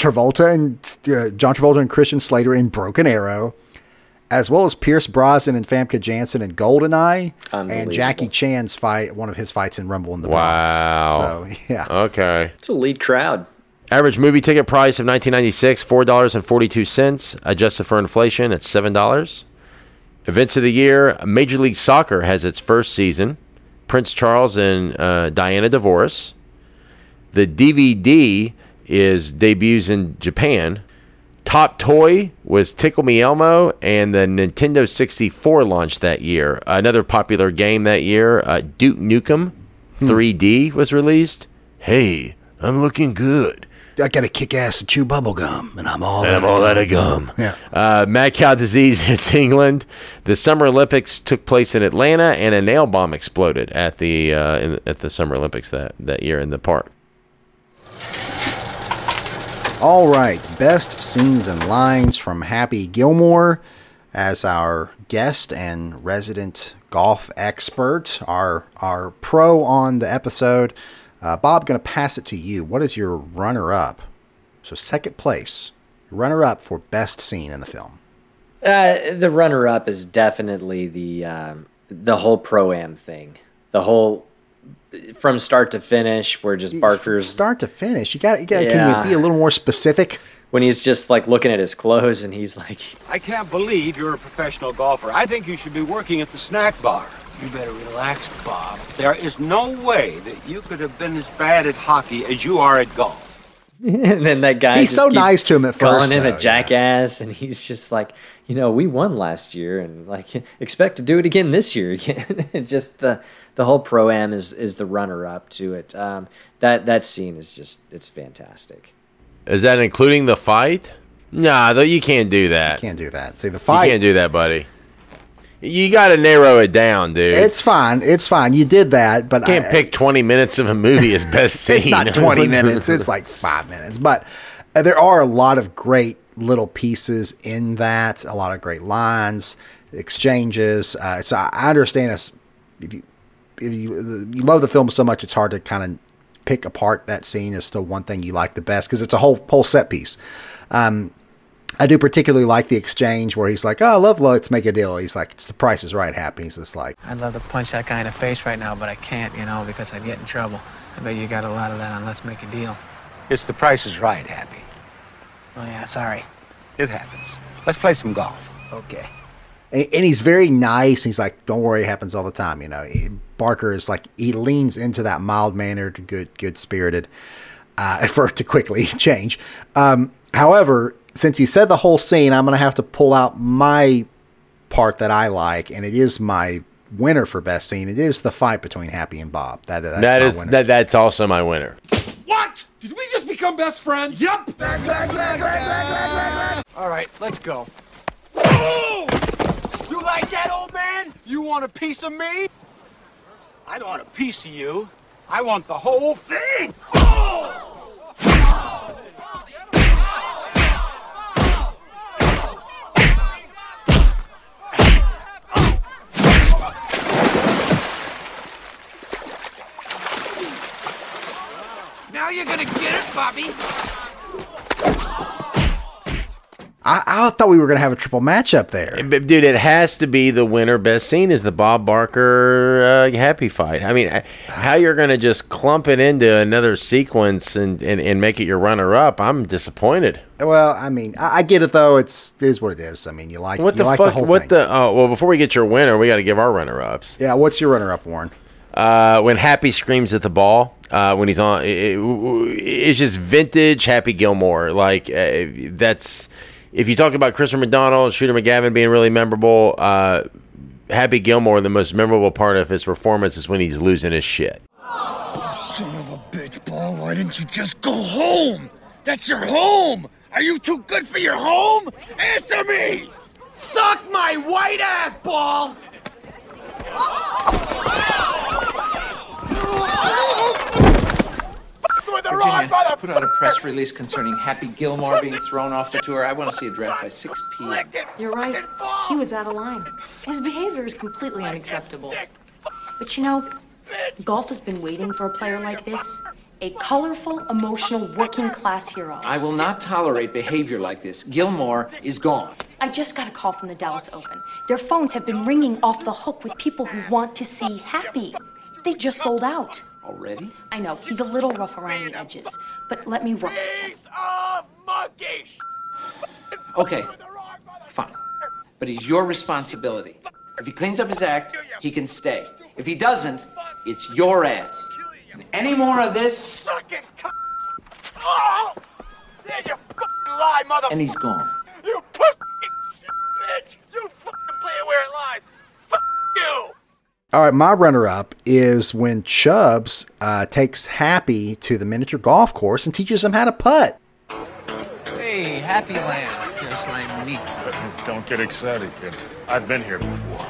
Speaker 1: Travolta and Christian Slater in Broken Arrow, as well as Pierce Brosnan and Famke Janssen in GoldenEye, and Jackie Chan's fight, one of his fights in Rumble in the Bronx.
Speaker 4: Wow.
Speaker 1: So, yeah.
Speaker 4: Okay.
Speaker 2: It's a lead crowd.
Speaker 4: Average movie ticket price of 1996, $4.42. Adjusted for inflation, it's $7. Events of the year, Major League Soccer has its first season. Prince Charles and Diana divorce. The DVD debuts in Japan. Top toy was Tickle Me Elmo, and the Nintendo 64 launched that year. Another popular game that year, Duke Nukem 3D was released. Hey, I'm looking good.
Speaker 1: I got to kick ass and chew bubble gum, and I'm all
Speaker 4: out of gum.
Speaker 1: Yeah.
Speaker 4: Mad cow disease hits England. The Summer Olympics took place in Atlanta, and a nail bomb exploded at the Summer Olympics that year in the park.
Speaker 1: All right, best scenes and lines from Happy Gilmore as our guest and resident golf expert, our pro on the episode. Bob, going to pass it to you. What is your runner-up? So second place, runner-up for best scene in the film.
Speaker 2: The runner-up is definitely the whole Pro-Am thing. The whole from start to finish, where just Barker's
Speaker 1: start to finish. You got. Can you be a little more specific?
Speaker 2: When he's just like looking at his clothes and he's like,
Speaker 5: I can't believe you're a professional golfer. I think you should be working at the snack bar.
Speaker 6: You better relax, Bob.
Speaker 5: There is no way that you could have been as bad at hockey as you are at golf.
Speaker 2: and then that guy
Speaker 1: he's
Speaker 2: just
Speaker 1: so
Speaker 2: keeps
Speaker 1: nice to him at
Speaker 2: calling
Speaker 1: first,
Speaker 2: him
Speaker 1: though,
Speaker 2: a jackass, and he's just like, we won last year, and like expect to do it again this year again. Just the whole Pro-Am is the runner up to it. That scene is just, it's fantastic.
Speaker 4: Is that including the fight? Nah, you can't do that.
Speaker 1: Can't do that. See, the fight.
Speaker 4: You can't do that, buddy. You got to narrow it down, dude.
Speaker 1: It's fine. You did that, but
Speaker 4: you can't pick 20 minutes of a movie as best scene.
Speaker 1: It's not 20 minutes. It's like 5 minutes. But there are a lot of great little pieces in that. A lot of great lines, exchanges. So I understand if you love the film so much, it's hard to kind of pick apart that scene as to one thing you like the best, because it's a whole set piece. I do particularly like the exchange where he's like, "Oh, I love let's make a deal." He's like, "It's the Price is Right, Happy." He's just like,
Speaker 6: I'd love to punch that guy in the face right now, but I can't, because I'd get in trouble. I bet you got a lot of that on Let's Make a Deal.
Speaker 5: It's the Price is Right, Happy.
Speaker 6: Oh, yeah, sorry.
Speaker 5: It happens. Let's play some golf.
Speaker 6: Okay.
Speaker 1: And he's very nice. He's like, don't worry, it happens all the time. Barker is like, he leans into that mild mannered, good spirited, for it to quickly change. However, since you said the whole scene, I'm going to have to pull out my part that I like, and it is my winner for best scene. It is the fight between Happy and Bob. That's my winner.
Speaker 4: That's also my winner.
Speaker 7: What? Did we just become best friends? Yep. All right, let's go. Oh! You like that, old man? You want a piece of me?
Speaker 5: I don't want a piece of you. I want the whole thing. Oh!
Speaker 7: Now you're gonna get it, Bobby.
Speaker 1: I thought we were going to have a triple matchup there.
Speaker 4: Dude, it has to be the winner best scene is the Bob Barker Happy fight. I mean, how you're going to just clump it into another sequence and make it your runner-up, I'm disappointed.
Speaker 1: Well, I mean, I get it, though. It is what it is. I mean, you like the whole thing.
Speaker 4: Well, before we get your winner, we got to give our runner-ups.
Speaker 1: Yeah, what's your runner-up, Warren?
Speaker 4: When Happy screams at the ball, when he's on, it's just vintage Happy Gilmore. Like, that's... If you talk about Christopher McDonald, Shooter McGavin being really memorable, Happy Gilmore, the most memorable part of his performance is when he's losing his shit.
Speaker 7: Son of a bitch, Ball. Why didn't you just go home? That's your home. Are you too good for your home? Answer me. Suck my white ass, Ball.
Speaker 8: Virginia put out a press release concerning Happy Gilmore being thrown off the tour. I want to see a draft by 6 p.m.
Speaker 9: You're right. He was out of line. His behavior is completely unacceptable. But golf has been waiting for a player like this. A colorful, emotional, working-class hero.
Speaker 8: I will not tolerate behavior like this. Gilmore is gone.
Speaker 9: I just got a call from the Dallas Open. Their phones have been ringing off the hook with people who want to see Happy. They just sold out.
Speaker 8: Already?
Speaker 9: I know, he's a little rough around the edges, but let me work with him.
Speaker 8: Okay, fine. But he's your responsibility. If he cleans up his act, he can stay. If he doesn't, it's your ass. And any more of this, and he's gone.
Speaker 7: You pussy bitch. You fucking play it where it lies. Fuck you.
Speaker 1: All right, my runner-up is when Chubbs takes Happy to the miniature golf course and teaches him how to putt.
Speaker 6: Hey, Happy Land, just like me.
Speaker 10: Don't get excited, kid. I've been here before.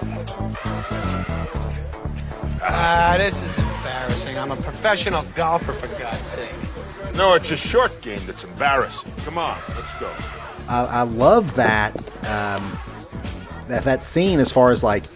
Speaker 6: This is embarrassing. I'm a professional golfer, for God's sake.
Speaker 10: No, it's a short game that's embarrassing. Come on, let's go.
Speaker 1: I love that that scene as far as like,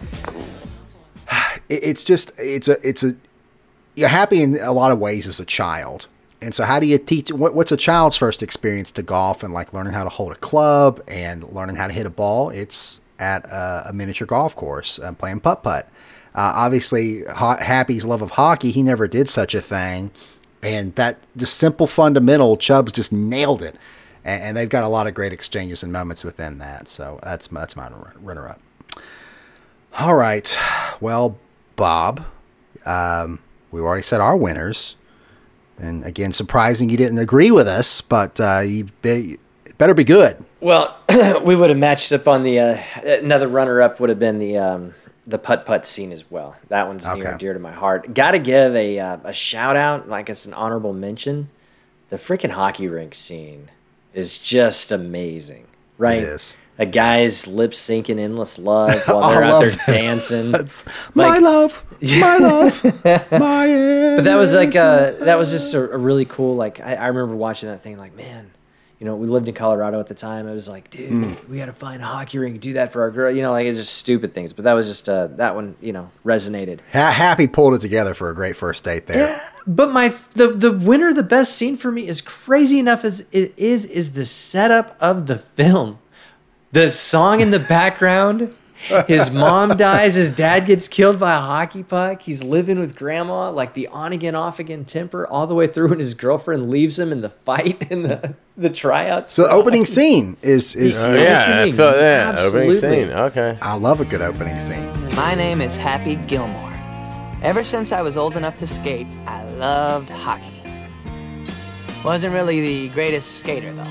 Speaker 1: you're Happy in a lot of ways as a child. And so how do you teach, what's a child's first experience to golf and like learning how to hold a club and learning how to hit a ball? It's at a miniature golf course playing putt-putt. Obviously, Happy's love of hockey, he never did such a thing. And that just simple fundamental, Chubbs just nailed it. And they've got a lot of great exchanges and moments within that. So that's my runner-up. All right. Well, Bob, we already said our winners. And again, surprising you didn't agree with us, but it better be good.
Speaker 2: Well, we would have matched up on the another runner-up would have been the putt-putt scene as well. That one's near and dear to my heart. Got to give a shout-out, like it's an honorable mention. The freaking hockey rink scene is just amazing, right?
Speaker 1: It is.
Speaker 2: A guy's lip-syncing Endless Love while they're out there dancing.
Speaker 1: That's my love, my love, my
Speaker 2: But that was like that was just a really cool, like I remember watching that thing like, man, we lived in Colorado at the time. It was like, dude, we got to find a hockey rink, do that for our girl. Like it's just stupid things. But that was just that one, resonated.
Speaker 1: Happy pulled it together for a great first date there.
Speaker 2: Yeah, but the winner, the best scene for me, is crazy enough as it is the setup of the film. The song in the background His mom dies. His dad gets killed by a hockey puck. He's living with grandma, like the on again, off again temper, all the way through, and his girlfriend leaves him in the fight in the tryouts.
Speaker 1: So the opening scene is
Speaker 4: opening scene. Okay.
Speaker 1: I love a good opening scene.
Speaker 11: My name is Happy Gilmore. Ever since I was old enough to skate, I loved hockey. Wasn't really the greatest skater, though.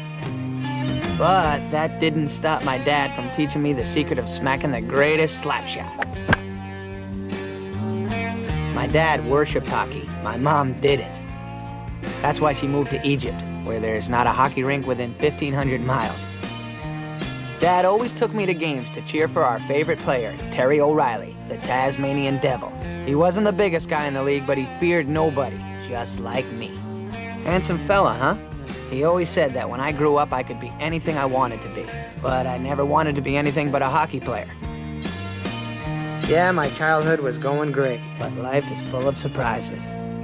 Speaker 11: But that didn't stop my dad from teaching me the secret of smacking the greatest slap shot. My dad worshipped hockey. My mom didn't. That's why she moved to Egypt, where there's not a hockey rink within 1,500 miles. Dad always took me to games to cheer for our favorite player, Terry O'Reilly, the Tasmanian Devil. He wasn't the biggest guy in the league, but he feared nobody, just like me. Handsome fella, huh? He always said that when I grew up, I could be anything I wanted to be, but I never wanted to be anything but a hockey player. Yeah, my childhood was going great, but life is full of surprises.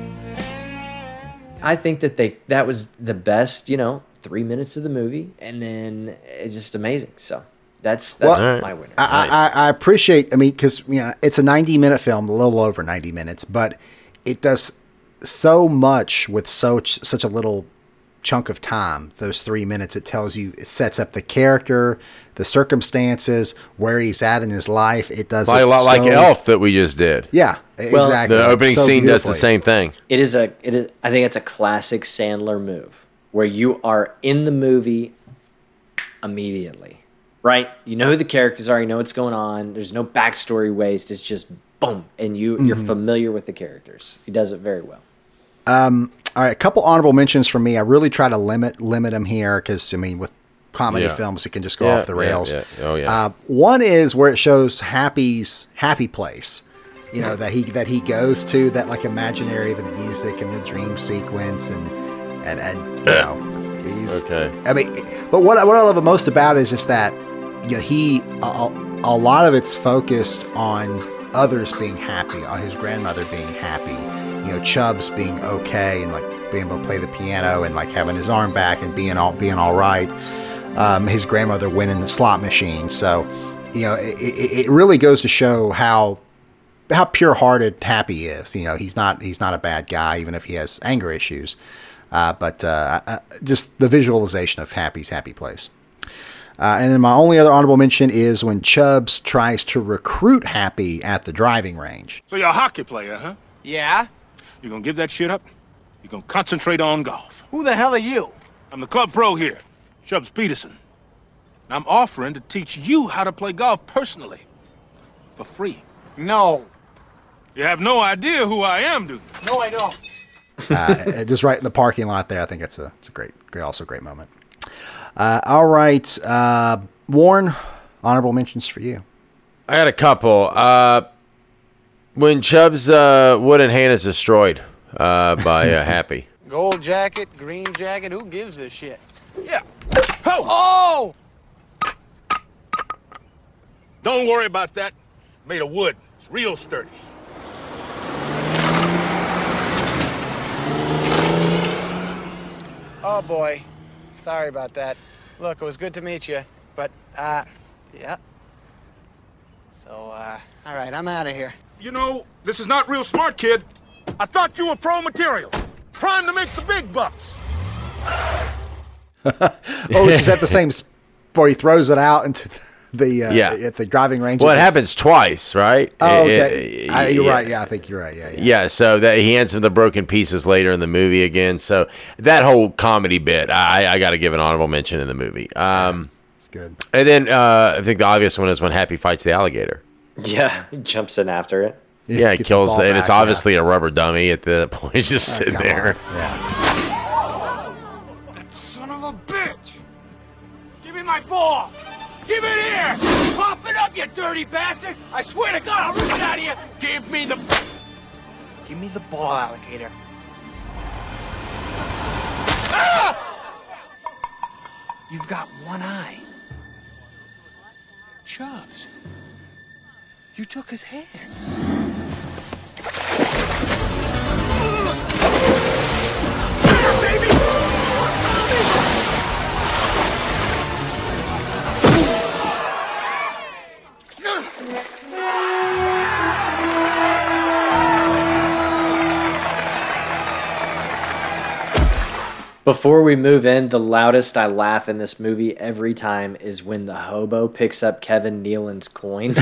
Speaker 2: I think that was the best, 3 minutes of the movie, and then it's just amazing. So that's my winner.
Speaker 1: I appreciate, because it's a 90-minute film, a little over 90 minutes, but it does so much with such a little chunk of time. Those 3 minutes, it sets up the character, the circumstances, where he's at in his life. It does
Speaker 4: a lot like Elf that we just did.
Speaker 1: Yeah, exactly.
Speaker 4: The opening scene does the same thing.
Speaker 2: I think it's a classic Sandler move where you are in the movie immediately, right? You know who the characters are, you know what's going on. There's no backstory waste. It's just boom, and you're familiar with the characters. He does it very well.
Speaker 1: All right, a couple honorable mentions from me. I really try to limit them here because, with comedy films, it can just go off the rails.
Speaker 4: Yeah. Oh, yeah.
Speaker 1: One is where it shows Happy's happy place, that he goes to, that like imaginary, the music and the dream sequence, and he's
Speaker 4: okay.
Speaker 1: But what I love the most about it is just that, a lot of it's focused on others being happy, on his grandmother being happy. Chubbs being okay and like being able to play the piano and like having his arm back and being all right. His grandmother winning the slot machine. So, it really goes to show how pure-hearted Happy is. He's not a bad guy, even if he has anger issues. But just the visualization of Happy's happy place. And then my only other honorable mention is when Chubbs tries to recruit Happy at the driving range.
Speaker 10: So you're a hockey player, huh?
Speaker 11: Yeah?
Speaker 10: You gonna give that shit up? You gonna concentrate on golf?
Speaker 11: Who the hell are you?
Speaker 10: I'm the club pro here, Chubbs Peterson. And I'm offering to teach you how to play golf personally. For free.
Speaker 11: No.
Speaker 10: You have no idea who I am, do you?
Speaker 11: No, I don't.
Speaker 1: Just right in the parking lot there. I think it's a great moment. All right. Warren, honorable mentions for you.
Speaker 4: I got a couple. When Chubb's wooden hand is destroyed by Happy.
Speaker 6: Gold jacket, green jacket, who gives a shit?
Speaker 10: Yeah. Oh! Don't worry about that. Made of wood. It's real sturdy.
Speaker 6: Oh, boy. Sorry about that. Look, it was good to meet you, but, yeah. So, all right, I'm out of here.
Speaker 10: This is not real smart, kid. I thought you were pro material. Trying to make the big bucks.
Speaker 1: Which is at the same where he throws it out into the at the driving range.
Speaker 4: Well, it happens twice, right?
Speaker 1: Oh, okay. You're right. Yeah, I think you're right.
Speaker 4: Yeah, so that he hands him the broken pieces later in the movie again. So that whole comedy bit, I got to give an honorable mention in the movie.
Speaker 1: It's good.
Speaker 4: And then I think the obvious one is when Happy fights the alligator.
Speaker 2: Yeah, he jumps in after it.
Speaker 4: Yeah, he kills it, and it's obviously a rubber dummy at the point. He's just sitting there.
Speaker 1: Yeah.
Speaker 7: That son of a bitch! Give me my ball! Give it here! Pop it up, you dirty bastard! I swear to God, I'll rip it out of you! Give me the ball, alligator. Ah!
Speaker 8: You've got one eye. Chubbs. You took his hand.
Speaker 7: Baby!
Speaker 2: Before we move in, the loudest I laugh in this movie every time is when the hobo picks up Kevin Nealon's coin.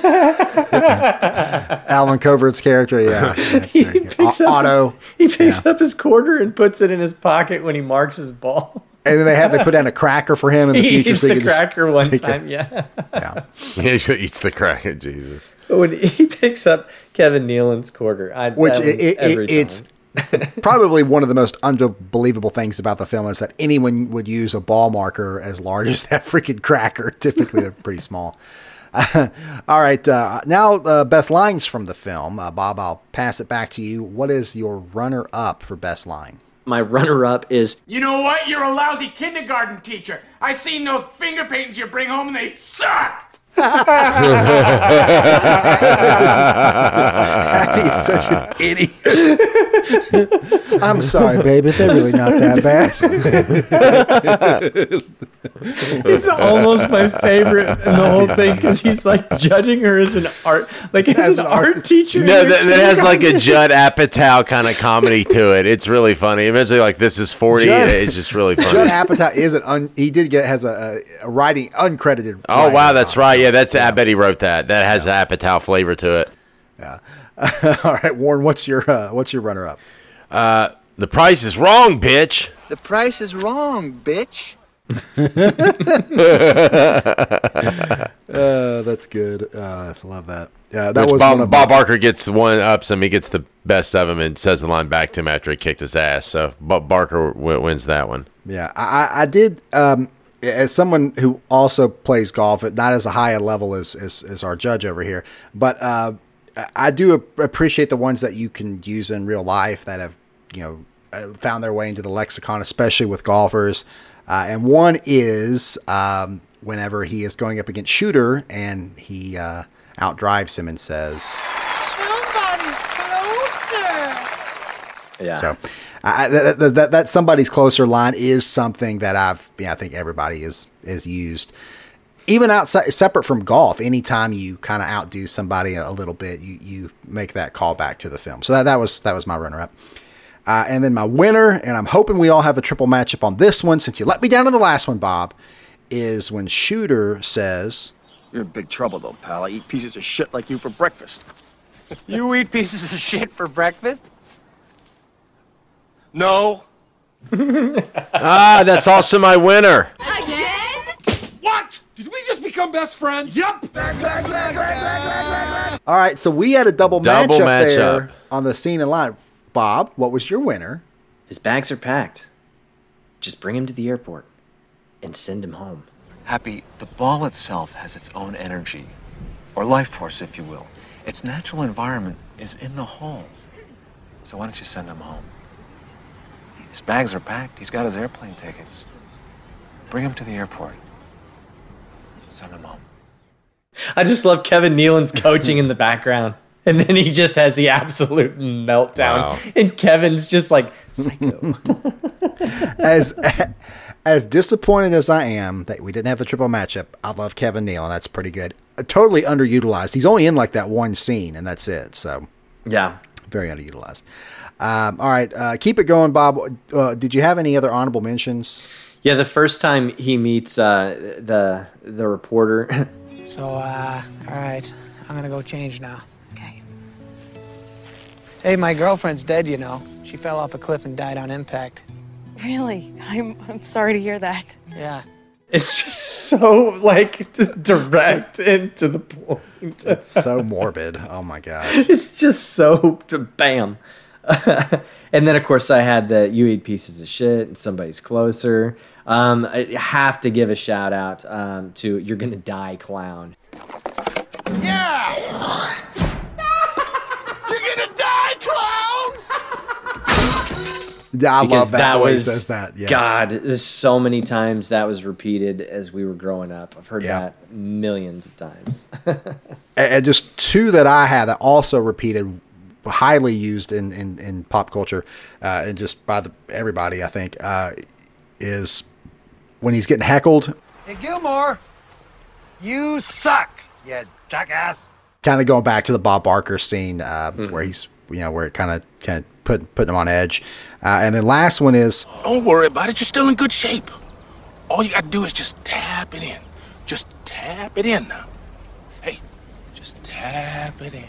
Speaker 1: Alan Covert's character, yeah. That's very good. Otto.
Speaker 2: He picks up his quarter and puts it in his pocket when he marks his ball.
Speaker 1: And then they have to put down a cracker for him in the future.
Speaker 2: He eats
Speaker 1: so
Speaker 2: the cracker one time, yeah.
Speaker 4: He eats the cracker, Jesus.
Speaker 2: When he picks up Kevin Nealon's quarter,
Speaker 1: it's probably one of the most unbelievable things about the film is that anyone would use a ball marker as large as that freaking cracker. Typically, they're pretty small. All right. Now, best lines from the film. Bob, I'll pass it back to you. What is your runner-up for best line?
Speaker 2: My runner-up is...
Speaker 7: You know what? You're a lousy kindergarten teacher. I've seen those finger paintings you bring home and they suck!
Speaker 1: Happy is such an idiot. I'm sorry, baby. They're really not that bad.
Speaker 2: It's almost my favorite in the whole thing because he's like judging her as an art, like as an art teacher.
Speaker 4: No, that has like a Judd Apatow kind of comedy to it. It's really funny. Eventually, like this is 40. It's just really funny.
Speaker 1: Judd Apatow has a writing uncredited.
Speaker 4: Oh wow, that's right. Yeah, I bet he wrote that. That has an Apatow flavor to it.
Speaker 1: Yeah. All right, Warren. What's your runner up?
Speaker 4: The Price is Wrong, bitch.
Speaker 6: The price is wrong, bitch.
Speaker 1: That's good. Love that. That
Speaker 4: Which
Speaker 1: was
Speaker 4: Bob Barker gets one ups him. He gets the best of him and says the line back to him after he kicked his ass. So Bob Barker wins that one.
Speaker 1: Yeah, I did. As someone who also plays golf, not as a high a level as our judge over here, but I do appreciate the ones that you can use in real life that have found their way into the lexicon, especially with golfers. And one is whenever he is going up against Shooter and he outdrives him and says,
Speaker 12: "Somebody's closer."
Speaker 2: Yeah.
Speaker 1: So that somebody's closer line is something that I think everybody is used. Even outside, separate from golf, anytime you kind of outdo somebody a little bit, you make that call back to the film. So that was my runner-up. And then my winner, and I'm hoping we all have a triple matchup on this one, since you let me down in the last one, Bob, is when Shooter says...
Speaker 13: You're in big trouble, though, pal. I eat pieces of shit like you for breakfast.
Speaker 6: You eat pieces of shit for breakfast?
Speaker 13: No.
Speaker 4: That's also my winner.
Speaker 12: Again?
Speaker 7: What? Did we just become best friends?
Speaker 13: Yep.
Speaker 1: All right, so we had a double matchup there on the scene in line. Bob, what was your winner?
Speaker 2: His bags are packed. Just bring him to the airport and send him home.
Speaker 14: Happy, the ball itself has its own energy, or life force, if you will. Its natural environment is in the hole. So why don't you send him home? His bags are packed. He's got his airplane tickets. Bring him to the airport. Send him home.
Speaker 2: I just love Kevin Nealon's coaching in the background. And then he just has the absolute meltdown. Wow. And Kevin's just like, psycho.
Speaker 1: As disappointed as I am that we didn't have the triple matchup, I love Kevin Nealon. That's pretty good. Totally underutilized. He's only in like that one scene, and that's it. So
Speaker 2: yeah,
Speaker 1: very underutilized. All right, keep it going, Bob. Did you have any other honorable mentions?
Speaker 2: Yeah, the first time he meets the reporter.
Speaker 11: So, all right, I'm gonna go change now.
Speaker 9: Okay.
Speaker 11: Hey, my girlfriend's dead, you know. She fell off a cliff and died on impact.
Speaker 9: Really? I'm sorry to hear that.
Speaker 11: Yeah.
Speaker 2: It's just so, like, direct and to the point.
Speaker 1: It's so morbid. Oh, my gosh.
Speaker 2: It's just so bam. And then, of course, I had the you eat pieces of shit and somebody's closer. I have to give a shout out to You're Gonna Die Clown.
Speaker 7: Yeah! You're gonna die, clown!
Speaker 1: Yeah, I
Speaker 2: because
Speaker 1: love that the way he says that. Yes.
Speaker 2: God, there's so many times that was repeated as we were growing up. I've heard that millions of times.
Speaker 1: And just two that I had that also repeated, highly used in pop culture, and just by everybody, I think, is when he's getting heckled.
Speaker 6: Hey, Gilmore, you suck, you jackass.
Speaker 1: Kind of going back to the Bob Barker scene where he's, where it kind of putting them on edge. And then last one is...
Speaker 10: Don't worry about it. You're still in good shape. All you got to do is just tap it in. Just tap it in now. Hey, just tap it in.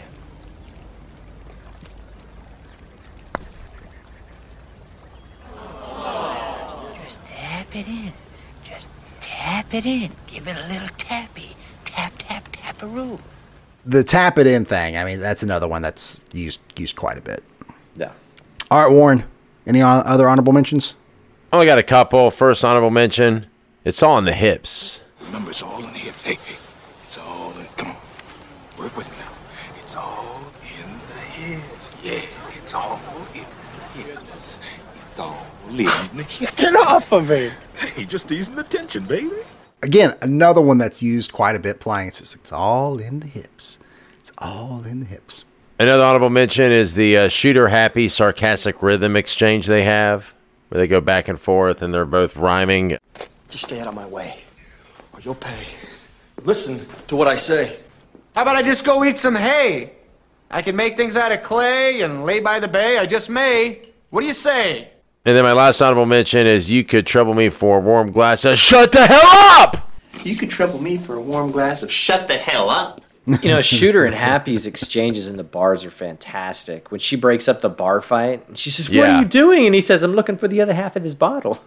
Speaker 15: Just tap it in. Just tap it in. Give it a little tappy. Tap, tap, tap-a-roo.
Speaker 1: The tap it in thing, I mean, that's another one that's used quite a bit.
Speaker 2: Yeah.
Speaker 1: All right, Warren, any other honorable mentions?
Speaker 4: Only got a couple. First honorable mention, it's all in the hips.
Speaker 10: Remember, it's all in the hips. Hey, it's all in... Come on. Work with me now. It's all in the hips. Yeah, it's all in the hips. It's all in the hips.
Speaker 13: Get off of me!
Speaker 10: Hey, just easing the tension, baby.
Speaker 1: Again, another one that's used quite a bit playing. It's all in the hips. It's all in the hips.
Speaker 4: Another honorable mention is the shooter happy sarcastic rhythm exchange they have, where they go back and forth and they're both rhyming.
Speaker 13: Just stay out of my way, or you'll pay. Listen to what I say.
Speaker 11: How about I just go eat some hay? I can make things out of clay and lay by the bay. I just may. What do you say?
Speaker 4: And then my last honorable mention is you could trouble me for a warm glass of shut the hell up!
Speaker 16: You could trouble me for a warm glass of shut the hell up.
Speaker 2: You know, Shooter and Happy's exchanges in the bars are fantastic. When she breaks up the bar fight, and she says, "What are you doing?" And he says, "I'm looking for the other half of this bottle."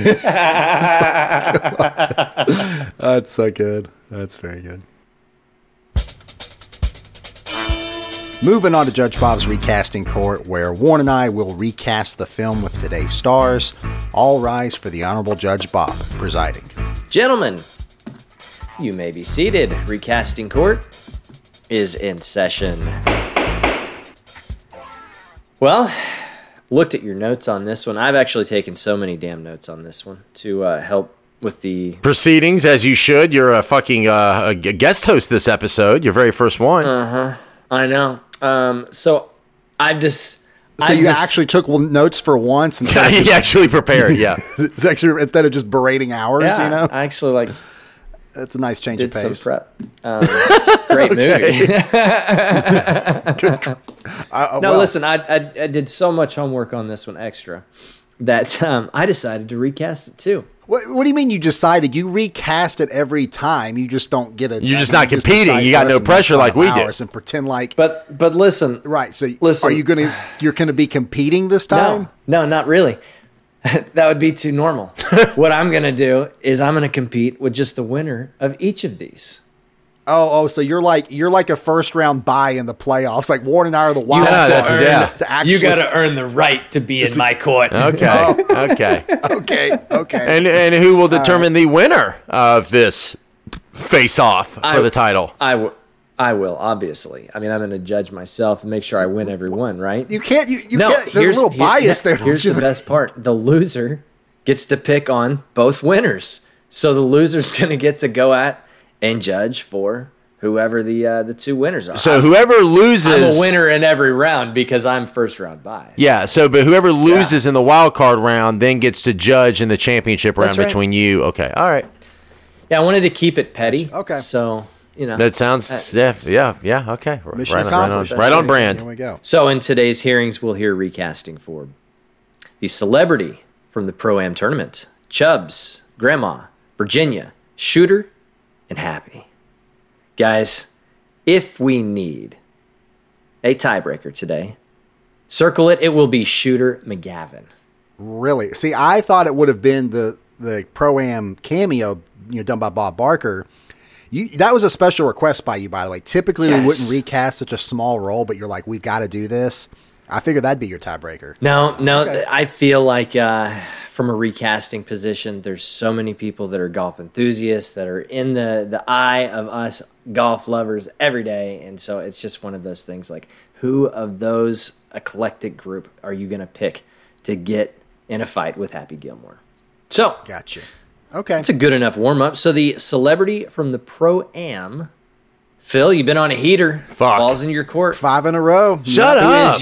Speaker 1: That's so good. That's very good. Moving on to Judge Bob's Recasting Court, where Warren and I will recast the film with today's stars. All rise for the Honorable Judge Bob presiding.
Speaker 2: Gentlemen, you may be seated. Recasting Court is in session. Well, looked at your notes on this one. I've actually taken so many damn notes on this one to help with the
Speaker 4: proceedings, as you should. You're a fucking a guest host this episode. Your very first one.
Speaker 2: I know. So I've just...
Speaker 1: So you actually took notes for once?
Speaker 4: You actually prepared, yeah.
Speaker 1: It's actually, instead of just berating ours,
Speaker 2: yeah,
Speaker 1: you know?
Speaker 2: I actually,
Speaker 1: that's a nice change
Speaker 2: did
Speaker 1: of pace.
Speaker 2: some prep. Great movie. No, listen, I did so much homework on this one extra that I decided to recast it too.
Speaker 1: What do you mean you decided? You recast it every time. You just don't get it.
Speaker 4: You're just not competing. You got no pressure like we did.
Speaker 1: And pretend like.
Speaker 2: But listen.
Speaker 1: Right. So
Speaker 2: listen.
Speaker 1: You're gonna be competing this time?
Speaker 2: No, not really. That would be too normal. What I'm gonna do is I'm gonna compete with just the winner of each of these.
Speaker 1: Oh, so you're like a first round bye in the playoffs. Like Warren and I are the wild cards.
Speaker 2: You got to earn the right to be in my court.
Speaker 4: Okay.
Speaker 1: Okay.
Speaker 4: And who will determine the winner of this face-off for the title?
Speaker 2: I will, obviously. I mean, I'm going to judge myself and make sure I win every one, right?
Speaker 1: You can't. You can't. There's a little bias there.
Speaker 2: Here's the best part: the loser gets to pick on both winners. So the loser's going to get to go at and judge for whoever the two winners are.
Speaker 4: So whoever loses...
Speaker 2: I'm a winner in every round because I'm first round biased.
Speaker 4: Yeah, but whoever loses in the wild card round then gets to judge in the championship round between you. Okay, all right.
Speaker 2: Yeah, I wanted to keep it petty.
Speaker 1: Okay.
Speaker 2: So, you know.
Speaker 4: That sounds... yeah, okay.
Speaker 1: Mission accomplished.
Speaker 4: Right on brand.
Speaker 1: Here we go.
Speaker 2: So in today's hearings, we'll hear recasting for the celebrity from the Pro-Am tournament, Chubbs, Grandma, Virginia, Shooter, and Happy. Guys, if we need a tiebreaker today, circle it. It will be Shooter McGavin.
Speaker 1: Really? See, I thought it would have been the Pro-Am cameo, done by Bob Barker. That was a special request by you, by the way. Typically, we wouldn't recast such a small role, but you're like, we've got to do this. I figured that'd be your tiebreaker.
Speaker 2: No, okay. I feel like from a recasting position, there's so many people that are golf enthusiasts that are in the eye of us golf lovers every day. And so it's just one of those things like, who of those eclectic group are you going to pick to get in a fight with Happy Gilmore? So,
Speaker 1: gotcha. Okay.
Speaker 2: It's a good enough warm-up. So the celebrity from the Pro-Am, Phil, you've been on a heater.
Speaker 4: Fuck.
Speaker 2: Ball's in your court.
Speaker 1: 5 in a row.
Speaker 4: Shut up.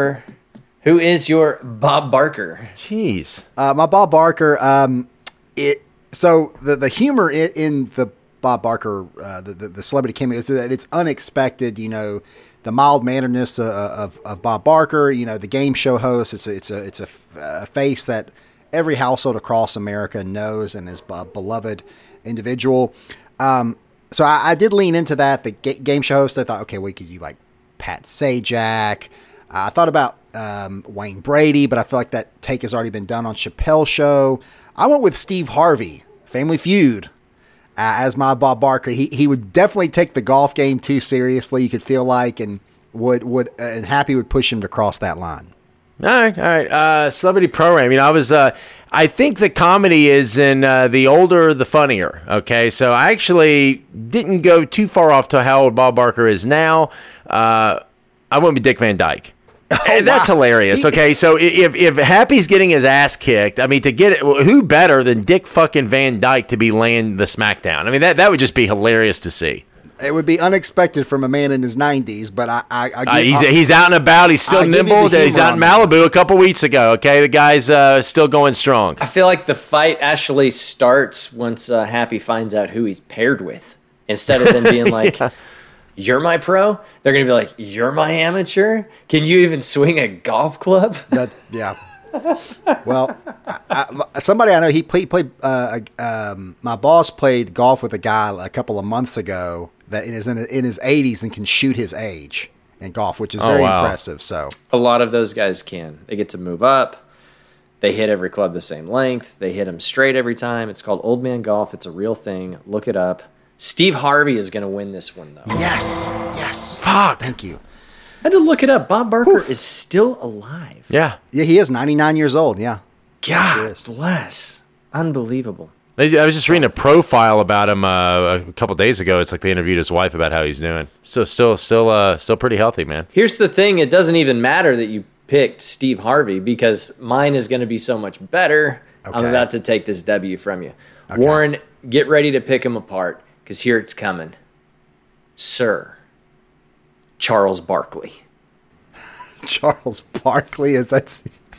Speaker 2: Who is your Bob Barker?
Speaker 4: Jeez.
Speaker 1: My Bob Barker, so the humor in the Bob Barker, the celebrity cameo, is that it's unexpected. You know, the mild manneredness of Bob Barker. You know, the game show host. It's a face that every household across America knows and is a beloved individual. So I did lean into that. The game show host. I thought, okay, we could do like Pat Sajak. I thought about Wayne Brady, but I feel like that take has already been done on Chappelle's show. I went with Steve Harvey, Family Feud, as my Bob Barker. He would definitely take the golf game too seriously, you could feel like, and and Happy would push him to cross that line.
Speaker 4: All right. Celebrity program. You know, I think the comedy is in the older, the funnier. Okay, so I actually didn't go too far off to how old Bob Barker is now. I went with Dick Van Dyke. And that's hilarious. Okay, so if Happy's getting his ass kicked, I mean, to get it, who better than Dick fucking Van Dyke to be laying the smackdown? I mean, that would just be hilarious to see.
Speaker 1: It would be unexpected from a man in his 90s, but
Speaker 4: he's out and about. He's still nimble. He's out in Malibu a couple weeks ago. Okay, the guy's still going strong.
Speaker 2: I feel like the fight actually starts once Happy finds out who he's paired with. Instead of them being like, "You're my pro," they're gonna be like, "You're my amateur. Can you even swing a golf club?"
Speaker 1: Yeah. Well, somebody I know, he played. My boss played golf with a guy a couple of months ago that is in his 80s and can shoot his age in golf, which is very impressive. So
Speaker 2: a lot of those guys can. They get to move up. They hit every club the same length. They hit them straight every time. It's called old man golf. It's a real thing. Look it up. Steve Harvey is going to win this one, though.
Speaker 1: Yes.
Speaker 4: Fuck.
Speaker 1: Thank you.
Speaker 2: I had to look it up. Bob Barker is still alive.
Speaker 4: Yeah.
Speaker 1: Yeah, he is 99 years old. Yeah.
Speaker 2: God bless. Unbelievable.
Speaker 4: I was just reading a profile about him a couple days ago. It's like they interviewed his wife about how he's doing. Still pretty healthy, man.
Speaker 2: Here's the thing. It doesn't even matter that you picked Steve Harvey because mine is going to be so much better. Okay. I'm about to take this W from you. Okay. Warren, get ready to pick him apart because here it's coming. Sir Charles Barkley.
Speaker 1: Charles Barkley, is that...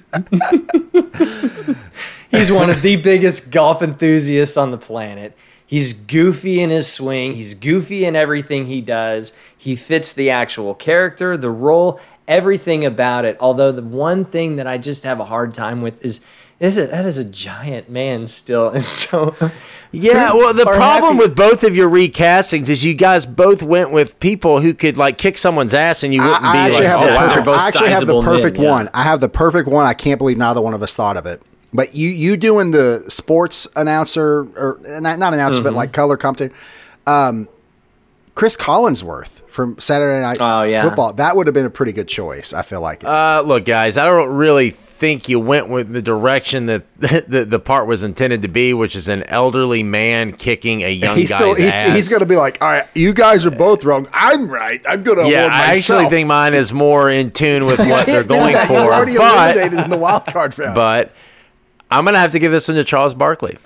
Speaker 2: He's one of the biggest golf enthusiasts on the planet. He's goofy in his swing. He's goofy in everything he does. He fits the actual character, the role, everything about it. Although the one thing that I just have a hard time with is that is a giant man still. And so,
Speaker 4: yeah, well, the problem with both of your recastings is you guys both went with people who could like kick someone's ass and you wouldn't be like,
Speaker 1: I actually have the perfect one. I have the perfect one. I can't believe neither one of us thought of it. But you doing the sports announcer, or not announcer, but like color commentator, Chris Collinsworth from Saturday Night Football. That would have been a pretty good choice, I feel like.
Speaker 4: Look, guys, I don't really think you went with the direction that the part was intended to be, which is an elderly man kicking a young guy's ass.
Speaker 1: He's going to be like, all right, you guys are both wrong. I'm right. I'm going to award myself.
Speaker 4: I actually think mine is more in tune with what they're going for.
Speaker 1: You're already eliminated in the wild card round.
Speaker 4: But I'm gonna have to give this one to Charles Barkley.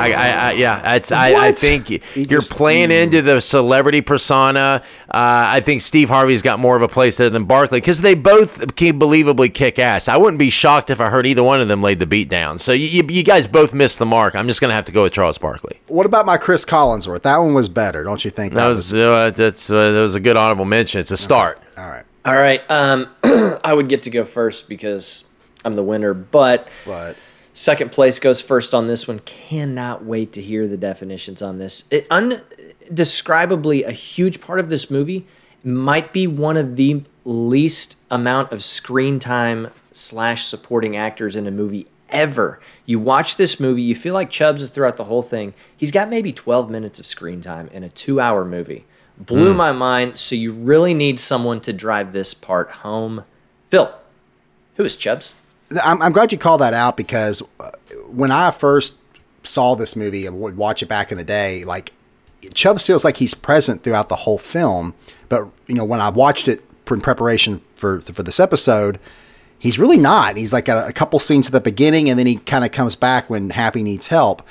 Speaker 4: I think you're playing into the celebrity persona. I think Steve Harvey's got more of a place there than Barkley because they both can believably kick ass. I wouldn't be shocked if I heard either one of them laid the beat down. So you guys both missed the mark. I'm just gonna have to go with Charles Barkley.
Speaker 1: What about my Chris Collinsworth? That one was better, don't you think?
Speaker 4: That was a good honorable mention. It's a start.
Speaker 1: Okay.
Speaker 2: All right. I would get to go first because I'm the winner, but. Second place goes first on this one. Cannot wait to hear the definitions on this. Undescribably a huge part of this movie might be one of the least amount of screen time / supporting actors in a movie ever. You watch this movie, you feel like Chubbs is throughout the whole thing. He's got maybe 12 minutes of screen time in a 2-hour movie. Blew my mind, so you really need someone to drive this part home. Phil, who is Chubbs?
Speaker 1: I'm glad you called that out because when I first saw this movie and would watch it back in the day, like Chubbs feels like he's present throughout the whole film. But when I watched it in preparation for this episode, he's really not. He's like a couple scenes at the beginning, and then he kind of comes back when Happy needs help.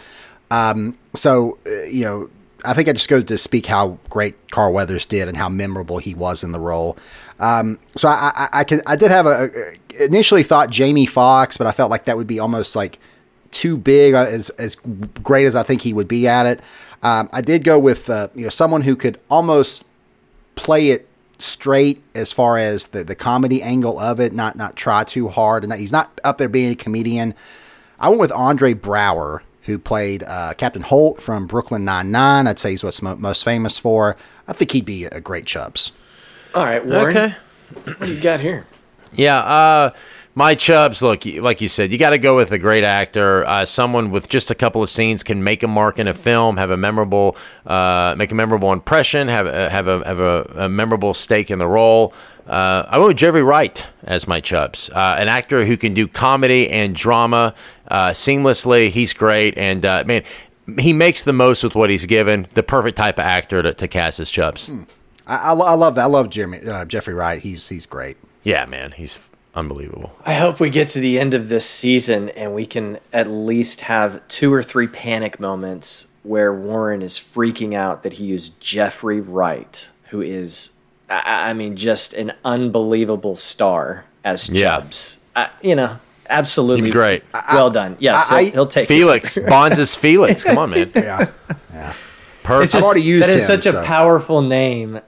Speaker 1: I think I just go to speak how great Carl Weathers did and how memorable he was in the role. So I did have initially thought Jamie Foxx, but I felt like that would be almost like too big as great as I think he would be at it. I did go with someone who could almost play it straight as far as the comedy angle of it, not try too hard, and he's not up there being a comedian. I went with Andre Braugher, who played Captain Holt from Brooklyn Nine-Nine. I'd say he's what's most famous for. I think he'd be a great Chubbs.
Speaker 2: All right, Warren.
Speaker 4: Okay.
Speaker 2: What do you got here?
Speaker 4: Yeah, my Chubbs, look, like you said, you got to go with a great actor. Someone with just a couple of scenes can make a mark in a film, have a memorable, make a memorable impression, have a memorable stake in the role. I went with Jeffrey Wright as my Chubbs, an actor who can do comedy and drama seamlessly. He's great, and man, he makes the most with what he's given. The perfect type of actor to cast as Chubbs.
Speaker 1: I love that. I love Jeffrey Wright. He's great.
Speaker 4: Yeah, man, he's unbelievable.
Speaker 2: I hope we get to the end of this season and we can at least have 2 or 3 panic moments where Warren is freaking out that he used Jeffrey Wright, who is, I mean, just an unbelievable star as Chubbs. Absolutely
Speaker 4: great.
Speaker 2: Well done. Yes, he'll take
Speaker 4: Felix. Bonds is Felix. Come on, man.
Speaker 1: Yeah.
Speaker 4: Perfect.
Speaker 1: I've already used
Speaker 2: that is
Speaker 1: him,
Speaker 2: such a powerful name,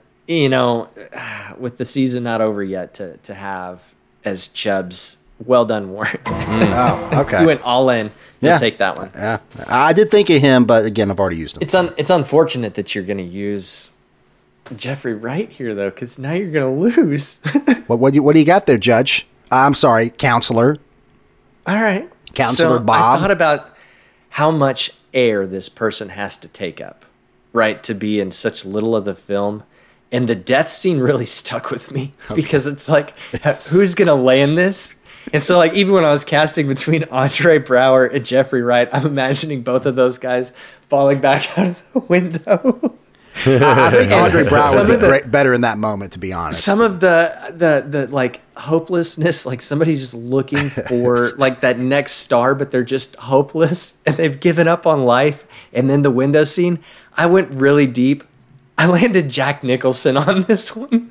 Speaker 2: with the season not over yet, to have as Chubbs. Well done, Warren.
Speaker 1: Oh, okay.
Speaker 2: You went all in. You'll take that one.
Speaker 1: Yeah, I did think of him, but again, I've already used him.
Speaker 2: It's unfortunate that you're going to use Jeffrey Wright here, though, because now you're going to lose.
Speaker 1: What do you got there, Judge? I'm sorry, Counselor.
Speaker 2: All right.
Speaker 1: Counselor Bob.
Speaker 2: I thought about how much air this person has to take up, right, to be in such little of the film. And the death scene really stuck with me because it's like, who's going to lay in this? And so, like, even when I was casting between Andre Braugher and Jeffrey Wright, I'm imagining both of those guys falling back out of the window.
Speaker 1: I think Andre Braugher would be better in that moment, to be honest.
Speaker 2: Some of the like hopelessness, like somebody's just looking for like that next star, but they're just hopeless and they've given up on life. And then the window scene, I went really deep. I landed Jack Nicholson on this one.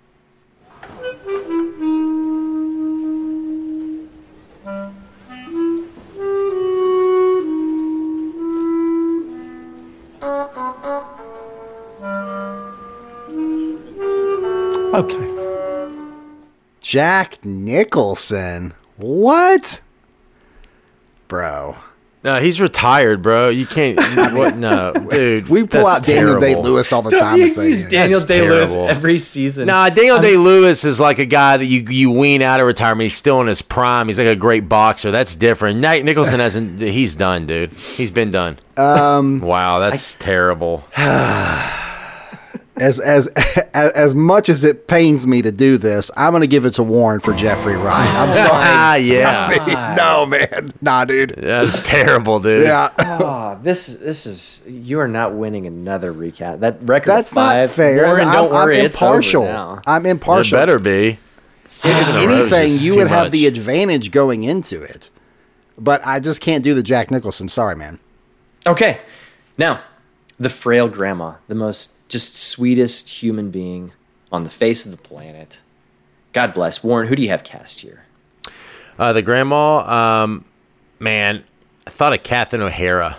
Speaker 1: Okay. Jack Nicholson. What? Bro.
Speaker 4: No, he's retired, bro. You can't. No, dude.
Speaker 1: We pull out Daniel Day-Lewis all the time and say
Speaker 2: use Daniel Day-Lewis every season.
Speaker 4: Nah, Daniel Day-Lewis is like a guy that you wean out of retirement. He's still in his prime. He's like a great boxer. That's different. Nicholson hasn't. He's done, dude. He's been done. Wow, that's terrible.
Speaker 1: As much as it pains me to do this, I'm going to give it to Warren for Jeffrey Wright. I'm sorry.
Speaker 4: Yeah.
Speaker 1: No, man. Nah, dude.
Speaker 4: That's terrible, dude.
Speaker 1: Yeah.
Speaker 2: Oh, this is, you are not winning another recap. That record.
Speaker 1: That's
Speaker 2: of 5,
Speaker 1: not fair.
Speaker 2: Warren, don't worry,
Speaker 1: I'm
Speaker 2: it's over
Speaker 1: impartial.
Speaker 2: now.
Speaker 1: I'm impartial.
Speaker 4: It better be.
Speaker 1: If anything, you would have the advantage going into it. But I just can't do the Jack Nicholson. Sorry, man.
Speaker 2: Okay. Now, the frail grandma, the most just sweetest human being on the face of the planet. God bless. Warren, who do you have cast here?
Speaker 4: The grandma, man, I thought of Catherine O'Hara.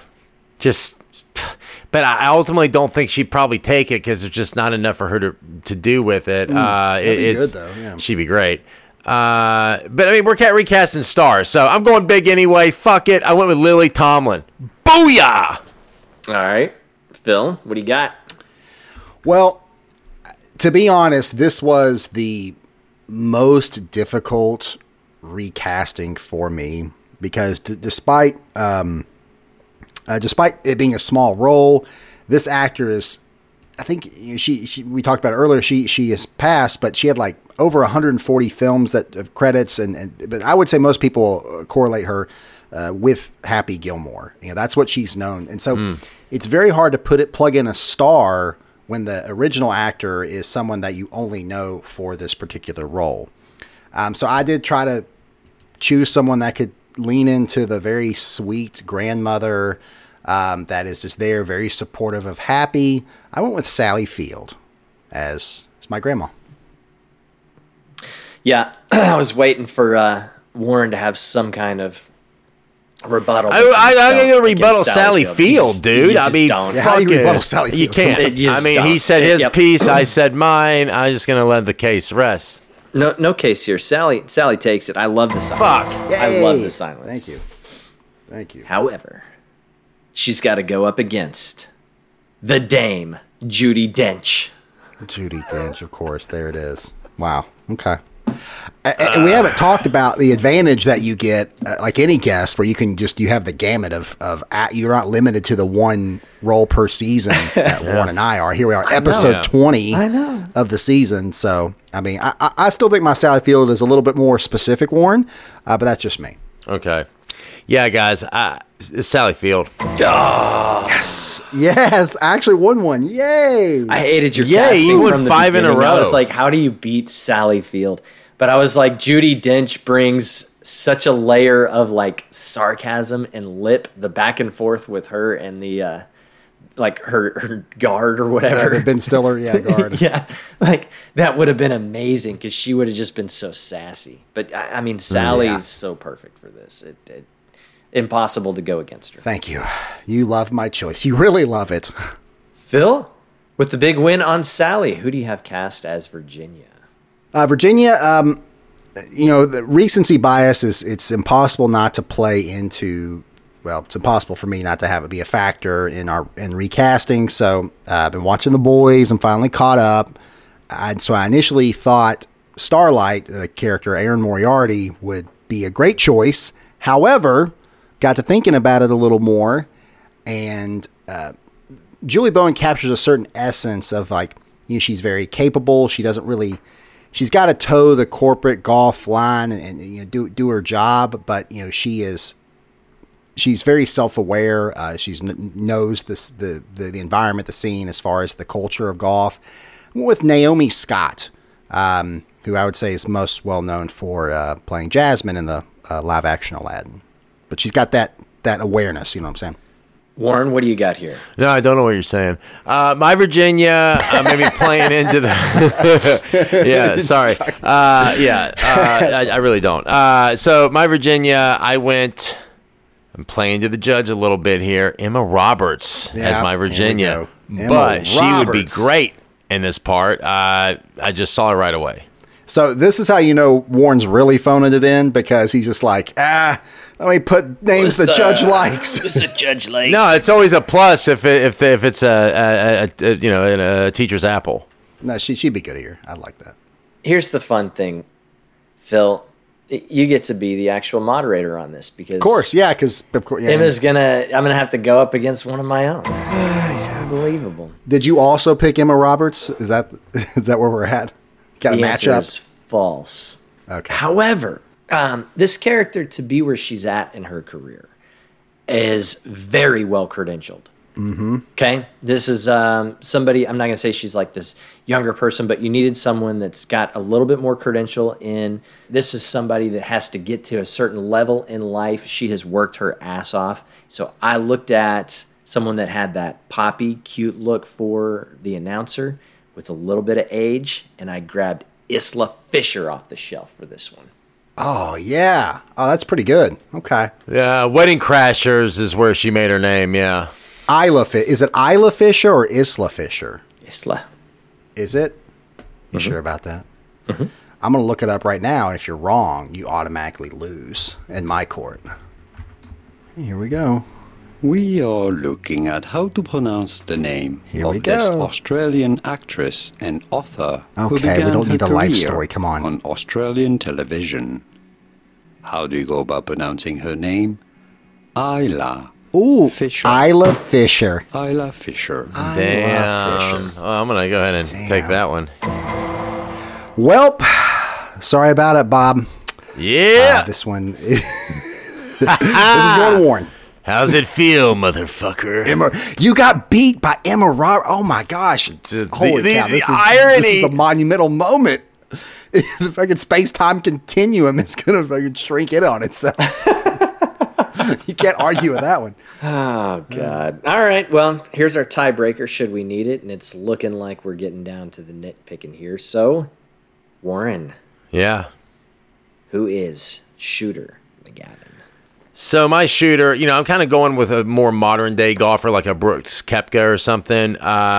Speaker 4: But I ultimately don't think she'd probably take it because there's just not enough for her to do with it.
Speaker 1: That'd be good, though. Yeah.
Speaker 4: She'd be great. But I mean, we're recasting stars, so I'm going big anyway. Fuck it. I went with Lily Tomlin. Booyah!
Speaker 2: All right. Phil, what do you got?
Speaker 1: Well, to be honest, this was the most difficult recasting for me because despite it being a small role, this actor is, I think she we talked about it earlier. She is passed, but she had like over 140 films that credits, but I would say most people correlate her with Happy Gilmore. That's what she's known, and so it's very hard to plug in a star when the original actor is someone that you only know for this particular role. So I did try to choose someone that could lean into the very sweet grandmother that is just there, very supportive of Happy. I went with Sally Field as my grandma.
Speaker 2: Yeah, I was waiting for Warren to have some kind of rebuttal.
Speaker 4: I'm gonna rebuttal Sally Field, dude. I mean,
Speaker 1: how do you rebuttal Sally Field?
Speaker 4: You can't.
Speaker 2: You
Speaker 4: I mean, he said his piece. I said mine. I'm just gonna let the case rest.
Speaker 2: No case here. Sally takes it. I love the silence.
Speaker 4: Fuck.
Speaker 2: I love the silence.
Speaker 1: Thank you.
Speaker 2: However, she's got to go up against the Dame, Judi Dench.
Speaker 1: Judi Dench, of course. There it is. Wow. Okay. And we haven't talked about the advantage that you get, like any guest, where you have the gamut of you're not limited to the one role per season that Warren and I are. Here we are, episode 20 of the season. So, I mean, I still think my Sally Field is a little bit more specific, Warren, but that's just me.
Speaker 4: Okay. Yeah, guys, it's Sally Field.
Speaker 2: Oh.
Speaker 1: Yes, I actually won one. Yay!
Speaker 2: I hated your casting
Speaker 4: you won
Speaker 2: from the
Speaker 4: 5 in a
Speaker 2: beginning.
Speaker 4: row.
Speaker 2: I was like, how do you beat Sally Field? But I was like, Judi Dench brings such a layer of like sarcasm and the back and forth with her and the like her guard or whatever.
Speaker 1: Ben Stiller, guard.
Speaker 2: Yeah, like that would have been amazing because she would have just been so sassy. But I mean, Sally's so perfect for this. It impossible to go against her.
Speaker 1: Thank you. You love my choice. You really love it.
Speaker 2: Phil, with the big win on Sally, who do you have cast as Virginia?
Speaker 1: Virginia, the recency bias it's impossible not to play into. Well, it's impossible for me not to have it be a factor in recasting. So I've been watching The Boys. I'm finally caught up. So I initially thought Starlight, the character Erin Moriarty, would be a great choice. However, got to thinking about it a little more, and Julie Bowen captures a certain essence of she's very capable. She doesn't really. She's got to toe the corporate golf line and do her job, but she's very self-aware. She knows the environment, the scene, as far as the culture of golf. With Naomi Scott, who I would say is most well known for playing Jasmine in the live-action Aladdin, but she's got that awareness. You know what I'm saying?
Speaker 2: Warren, what do you got here?
Speaker 4: No, I don't know what you're saying. My Virginia, maybe playing into the... yeah, sorry. I really don't. So my Virginia, I'm playing to the judge a little bit here. Emma Roberts as my Virginia. But she would be great in this part. I just saw it right away.
Speaker 1: So this is how you know Warren's really phoning it in, because he's just like, let me put names the judge likes.
Speaker 2: What's the judge like?
Speaker 4: No, it's always a plus if it's a teacher's apple.
Speaker 1: No, she'd be good here. I like that.
Speaker 2: Here's the fun thing, Phil. You get to be the actual moderator on this because,
Speaker 1: of course, yeah.
Speaker 2: Emma's I'm gonna have to go up against one of my own. It's unbelievable.
Speaker 1: Did you also pick Emma Roberts? Is that where we're at? Got a matchup?
Speaker 2: The answer is false.
Speaker 1: Okay.
Speaker 2: However, this character, to be where she's at in her career, is very well credentialed.
Speaker 1: Mm-hmm.
Speaker 2: Okay, this is somebody. I'm not gonna say she's like this younger person, but you needed someone that's got a little bit more credential in. This is somebody that has to get to a certain level in life. She has worked her ass off. So I looked at someone that had that poppy, cute look for the announcer with a little bit of age, and I grabbed Isla Fisher off the shelf for this one.
Speaker 1: Oh, yeah. Oh, that's pretty good. Okay.
Speaker 4: Yeah, Wedding Crashers is where she made her name, yeah.
Speaker 1: Is it Isla Fisher or Isla Fisher?
Speaker 2: Isla.
Speaker 1: Is it? You sure about that? Mm-hmm. I'm going to look it up right now, and if you're wrong, you automatically lose in my court. Here we go.
Speaker 3: We are looking at how to pronounce the name of this Australian actress and author who began
Speaker 1: we don't need
Speaker 3: her
Speaker 1: the life
Speaker 3: career
Speaker 1: story. Come on.
Speaker 3: Australian television. How do you go about pronouncing her name? Isla.
Speaker 1: Ooh,
Speaker 3: Fisher.
Speaker 1: Isla Fisher.
Speaker 3: Isla Fisher.
Speaker 4: Damn. Oh, I'm going to go ahead and take that one.
Speaker 1: Welp. Sorry about it, Bob.
Speaker 4: Yeah.
Speaker 1: This one. This is going to Warren.
Speaker 4: How's it feel, motherfucker?
Speaker 1: Emma, you got beat by Emma Roberts. Oh my gosh! Holy cow! This is a monumental moment. The fucking space-time continuum is gonna fucking shrink in on itself. You can't argue with that one.
Speaker 2: Oh God! All right. Well, here's our tiebreaker. Should we need it? And it's looking like we're getting down to the nitpicking here. So, Warren.
Speaker 4: Yeah.
Speaker 2: Who is Shooter McGavin?
Speaker 4: So my shooter, I'm kind of going with a more modern day golfer like a Brooks Koepka or something.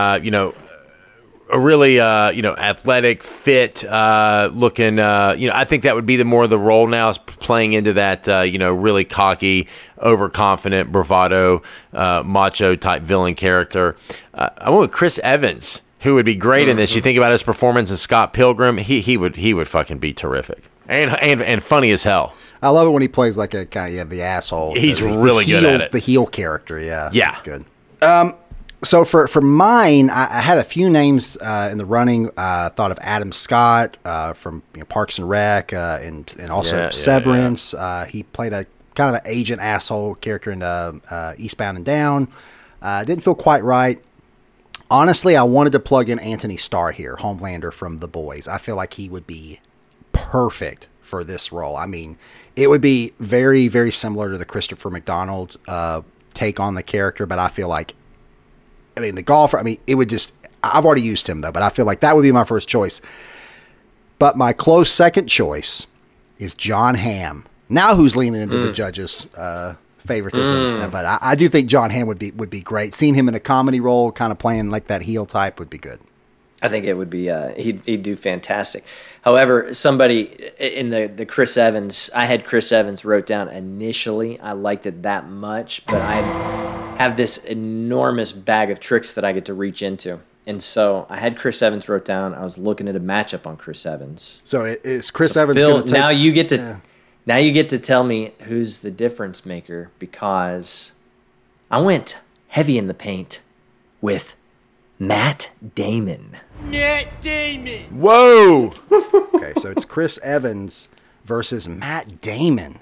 Speaker 4: A really, athletic, fit looking. I think that would be more the role now, is playing into that, really cocky, overconfident, bravado, macho type villain character. I went with Chris Evans, who would be great in this. You think about his performance in Scott Pilgrim, he would fucking be terrific and funny as hell.
Speaker 1: I love it when he plays like a kind of the asshole.
Speaker 4: He's really good at it.
Speaker 1: The heel character, yeah.
Speaker 4: Yeah.
Speaker 1: That's good. So for mine, I had a few names in the running. Thought of Adam Scott from Parks and Rec and also Severance. He played a kind of an agent asshole character in Eastbound and Down. Didn't feel quite right. Honestly, I wanted to plug in Anthony Starr here, Homelander from The Boys. I feel like he would be perfect for this role. I mean, it would be very, very similar to the Christopher McDonald take on the character, but I feel like, the golfer, it would just, I've already used him though, but I feel like that would be my first choice. But my close second choice is Jon Hamm. Now who's leaning into the judges' favoritism, but I do think Jon Hamm would be great. Seeing him in a comedy role, kind of playing like that heel type, would be good.
Speaker 2: I think it would be, he'd do fantastic. However, somebody in the Chris Evans, I had Chris Evans wrote down initially. I liked it that much, but I have this enormous bag of tricks that I get to reach into. And so I had Chris Evans wrote down. I was looking at a matchup on Chris Evans.
Speaker 1: So is Chris Evans going to take...
Speaker 2: Now you get to tell me who's the difference maker, because I went heavy in the paint with Matt Damon.
Speaker 12: Matt Damon.
Speaker 4: Whoa.
Speaker 1: Okay, so it's Chris Evans versus Matt Damon.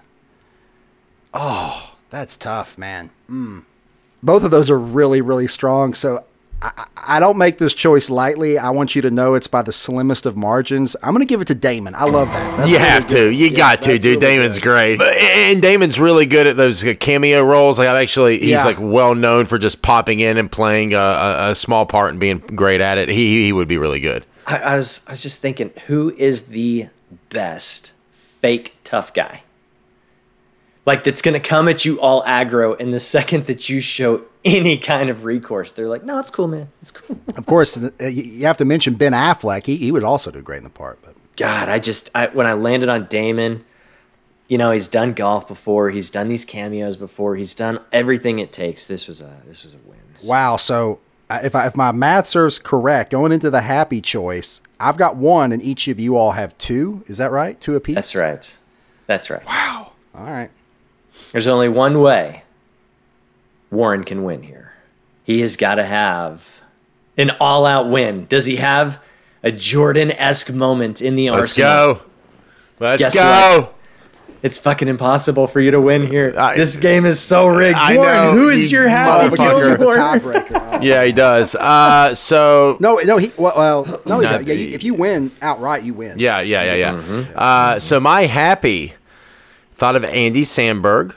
Speaker 1: Oh, that's tough, man. Both of those are really, really strong. So I don't make this choice lightly. I want you to know it's by the slimmest of margins. I'm going to give it to Damon. I love that. That's
Speaker 4: you have to. You got to, dude. Really Damon's great. And Damon's really good at those cameo roles. Like he's like well known for just popping in and playing a small part and being great at it. He would be really good.
Speaker 2: I was just thinking, who is the best fake tough guy? Like, that's going to come at you all aggro, and the second that you show any kind of recourse, they're like, no, it's cool, man. It's cool.
Speaker 1: Of course, you have to mention Ben Affleck. He would also do great in the part. But
Speaker 2: God, when I landed on Damon, he's done golf before. He's done these cameos before. He's done everything it takes. This was a win.
Speaker 1: Wow. So if my math serves correct, going into the happy choice, I've got one, and each of you all have two. Is that right? Two apiece?
Speaker 2: That's right.
Speaker 1: Wow. All right.
Speaker 2: There's only one way Warren can win here. He has got to have an all-out win. Does he have a Jordan-esque moment in the arsenal?
Speaker 4: Let's go.
Speaker 2: What? It's fucking impossible for you to win here. This game is so rigged. Warren, who is your happy
Speaker 1: tiebreaker?
Speaker 4: Yeah, he does.
Speaker 1: If you win outright, you win.
Speaker 4: Yeah. Mm-hmm. So my happy thought of Andy Samberg,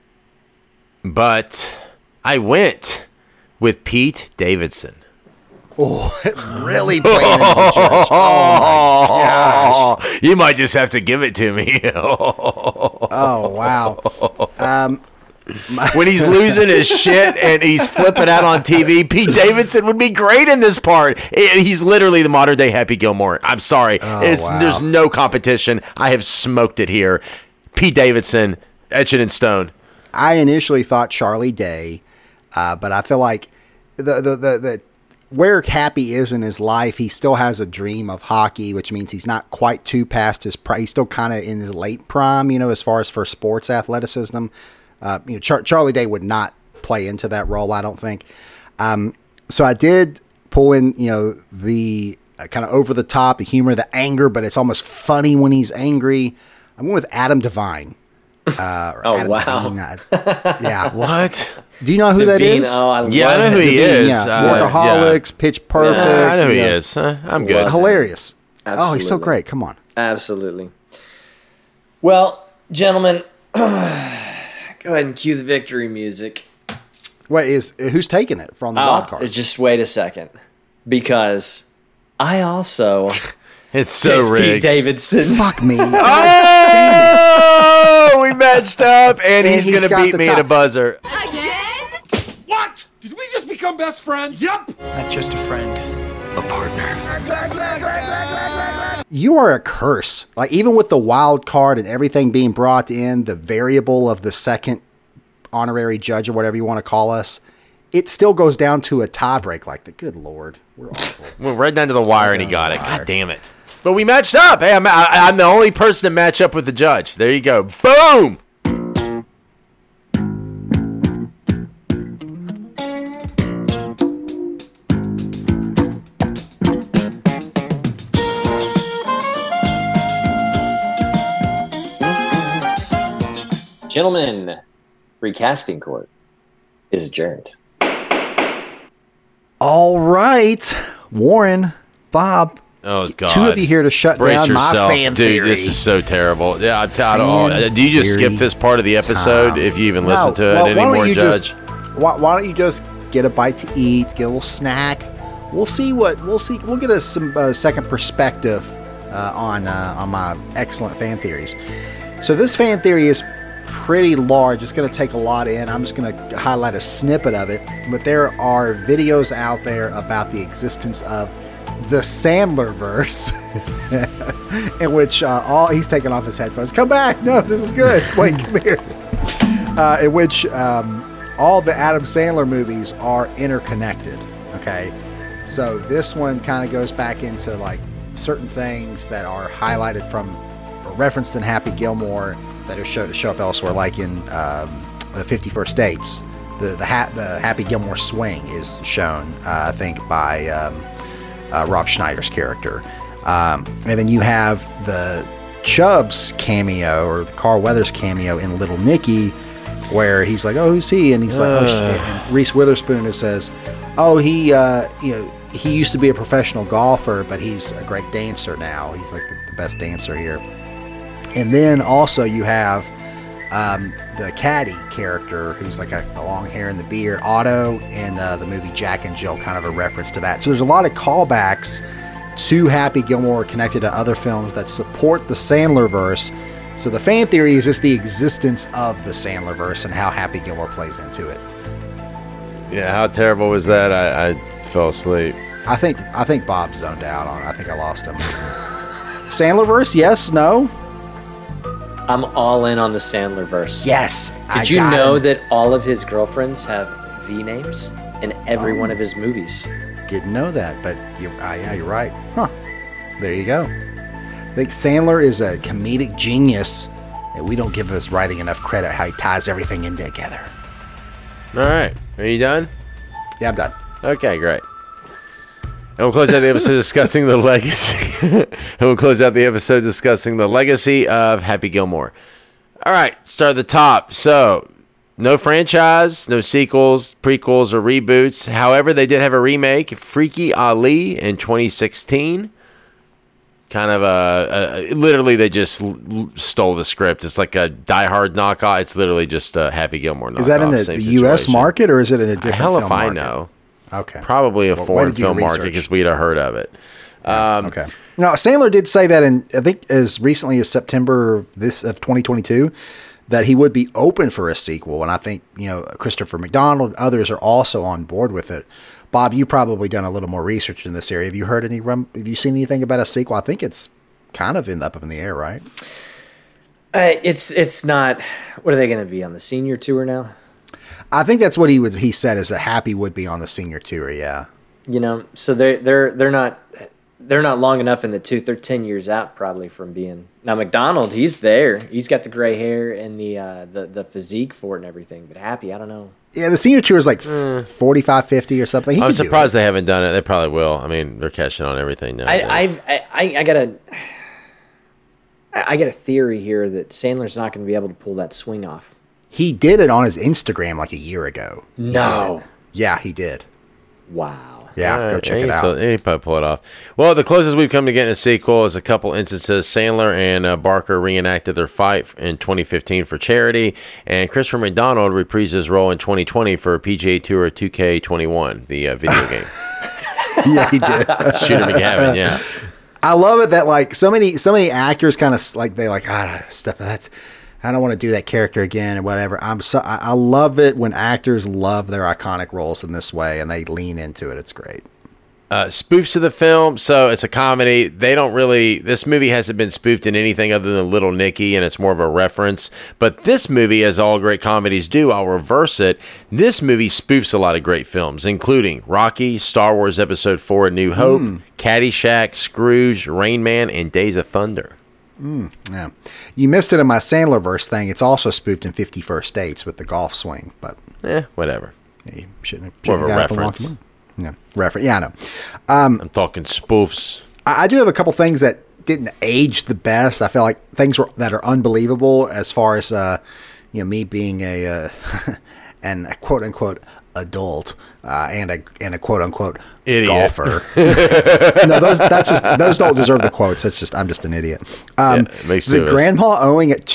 Speaker 4: but I went with Pete Davidson.
Speaker 1: Oh, really playing into the church. Oh, my gosh.
Speaker 4: You might just have to give it to me.
Speaker 1: Oh, wow.
Speaker 4: When he's losing his shit and he's flipping out on TV, Pete Davidson would be great in this part. He's literally the modern day Happy Gilmore. I'm sorry. There's no competition. I have smoked it here. Pete Davidson, etch it in stone.
Speaker 1: I initially thought Charlie Day, but I feel like the where Happy is in his life, he still has a dream of hockey, which means he's not quite too past his prime. He's still kind of in his late prime, as far as for sports athleticism. Charlie Day would not play into that role, I don't think. So I did pull in, the kind of over the top, the humor, the anger, but it's almost funny when he's angry. I'm going with Adam Devine.
Speaker 2: Adam wow.
Speaker 1: Devine. Yeah.
Speaker 4: What?
Speaker 1: Do you know who that is?
Speaker 2: Oh,
Speaker 4: I know who he is.
Speaker 1: Yeah. Workaholics, Pitch Perfect.
Speaker 4: Yeah, I know who he is. I'm good.
Speaker 1: Hilarious.
Speaker 2: Absolutely.
Speaker 1: Oh, he's so great. Come on.
Speaker 2: Absolutely. Well, gentlemen, go ahead and cue the victory music.
Speaker 1: Wait, who's taking it from the wild card?
Speaker 2: Just wait a second, because I also
Speaker 4: it's so rigged.
Speaker 2: Pete Davidson.
Speaker 1: Fuck me.
Speaker 4: Oh, we matched up, and he's going to beat me at a buzzer.
Speaker 7: What? Did we just become best friends? Yep.
Speaker 11: Not just a friend.
Speaker 10: A partner.
Speaker 1: You are a curse. Like, even with the wild card and everything being brought in, the variable of the second honorary judge or whatever you want to call us, it still goes down to a tiebreak. Like, the good Lord, we're awful.
Speaker 4: Went right down to the wire, and he got it. God damn it. But we matched up. Hey, I'm the only person to match up with the judge. There you go. Boom!
Speaker 2: Gentlemen, recasting court is adjourned.
Speaker 1: All right, Warren, Bob.
Speaker 4: Oh, God.
Speaker 1: Two of you here to shut
Speaker 4: Brace
Speaker 1: down
Speaker 4: yourself.
Speaker 1: my fan
Speaker 4: Dude,
Speaker 1: theory.
Speaker 4: this is so terrible. Yeah, do you just skip this part of the episode if you even listen to it anymore, Judge?
Speaker 1: Why don't you just get a bite to eat, get a little snack? We'll see. We'll get some second perspective on my excellent fan theories. So this fan theory is pretty large. It's going to take a lot in. I'm just going to highlight a snippet of it. But there are videos out there about the existence of the Sandler-verse, in which he's taking off his headphones. Come back! No, this is good. Wait, come here. In which all the Adam Sandler movies are interconnected. Okay, so this one kind of goes back into like certain things that are highlighted from or referenced in Happy Gilmore that are show up elsewhere, like in the 51st Dates. The Happy Gilmore swing is shown, I think, by Rob Schneider's character. And then you have the Chubbs cameo, or the Carl Weathers cameo in Little Nicky, where he's like, "Oh, who's he?" And he's like, "Oh, shit." And Reese Witherspoon says, "Oh, he used to be a professional golfer, but he's a great dancer now. He's like the best dancer here." And then also you have the caddy character, who's like a long hair and the beard, Otto, in the movie Jack and Jill, kind of a reference to that. So there's a lot of callbacks to Happy Gilmore connected to other films that support the Sandler-verse. So the fan theory is just the existence of the Sandler-verse and how Happy Gilmore plays into it.
Speaker 4: Yeah, how terrible was that? I fell asleep.
Speaker 1: I think Bob zoned out on it. I think I lost him. Sandler-verse, yes, no?
Speaker 2: I'm all in on the Sandler-verse.
Speaker 1: Yes.
Speaker 2: Did you know that all of his girlfriends have V names in every one of his movies?
Speaker 1: Didn't know that, but you're right. Huh. There you go. I think Sandler is a comedic genius, and we don't give his writing enough credit how he ties everything in together.
Speaker 4: All right. Are you done?
Speaker 1: Yeah, I'm done.
Speaker 4: Okay, great. And we'll close out the episode discussing the legacy of Happy Gilmore. All right, start at the top. So, no franchise, no sequels, prequels, or reboots. However, they did have a remake, Freaky Ali, in 2016. Kind of literally they just stole the script. It's like a Die Hard knockoff. It's literally just a Happy Gilmore knockoff.
Speaker 1: Is that in the U.S. market, or is it in a different film market?
Speaker 4: Hell if I know.
Speaker 1: Okay.
Speaker 4: Probably a foreign film market because we'd have heard of it.
Speaker 1: Okay. Now, Sandler did say that in, I think, as recently as September of 2022, that he would be open for a sequel. And I think, Christopher McDonald, others are also on board with it. Bob, you probably done a little more research in this area. Have you heard have you seen anything about a sequel? I think it's kind of up in the air, right?
Speaker 2: It's not. What are they going to be on the senior tour now?
Speaker 1: I think that's what he said, is that Happy would be on the senior tour. Yeah.
Speaker 2: So they're not long enough in the tooth. They're 10 years out probably from being. Now McDonald, he's there. He's got the gray hair and the physique for it and everything. But Happy, I don't know.
Speaker 1: Yeah, the senior tour is like 45, 50 or something.
Speaker 4: I'm surprised they haven't done it. They probably will. I mean, they're catching on everything now.
Speaker 2: I got a theory here that Sandler's not going to be able to pull that swing off.
Speaker 1: He did it on his Instagram like a year ago.
Speaker 2: No.
Speaker 1: Yeah, he did.
Speaker 2: Wow.
Speaker 1: Yeah, go check it out.
Speaker 4: He probably pull it off. Well, the closest we've come to getting a sequel is a couple instances. Sandler and Barker reenacted their fight in 2015 for charity, and Christopher McDonald reprised his role in 2020 for PGA Tour 2K21, the video game.
Speaker 1: Yeah, he did.
Speaker 4: Shooter McGavin, yeah.
Speaker 1: I love it that like so many actors kind of like they like stuff I don't want to do that character again or whatever. I love it when actors love their iconic roles in this way and they lean into it. It's great.
Speaker 4: Spoofs of the film, so it's a comedy. This movie hasn't been spoofed in anything other than Little Nicky, and it's more of a reference. But this movie, as all great comedies do, I'll reverse it. This movie spoofs a lot of great films, including Rocky, Star Wars Episode 4, A New Hope, Caddyshack, Scrooge, Rain Man, and Days of Thunder.
Speaker 1: Yeah. You missed it in my Sandlerverse thing. It's also spoofed in 50 First Dates with the golf swing, but
Speaker 4: whatever.
Speaker 1: You shouldn't
Speaker 4: more of a reference.
Speaker 1: Yeah, reference. Yeah, I know.
Speaker 4: I'm talking spoofs.
Speaker 1: I do have a couple things that didn't age the best. I feel like things that are unbelievable as far as me being a quote unquote adult and a quote unquote
Speaker 4: idiot
Speaker 1: golfer. No, those don't deserve the quotes. I'm just an idiot. The grandma owing at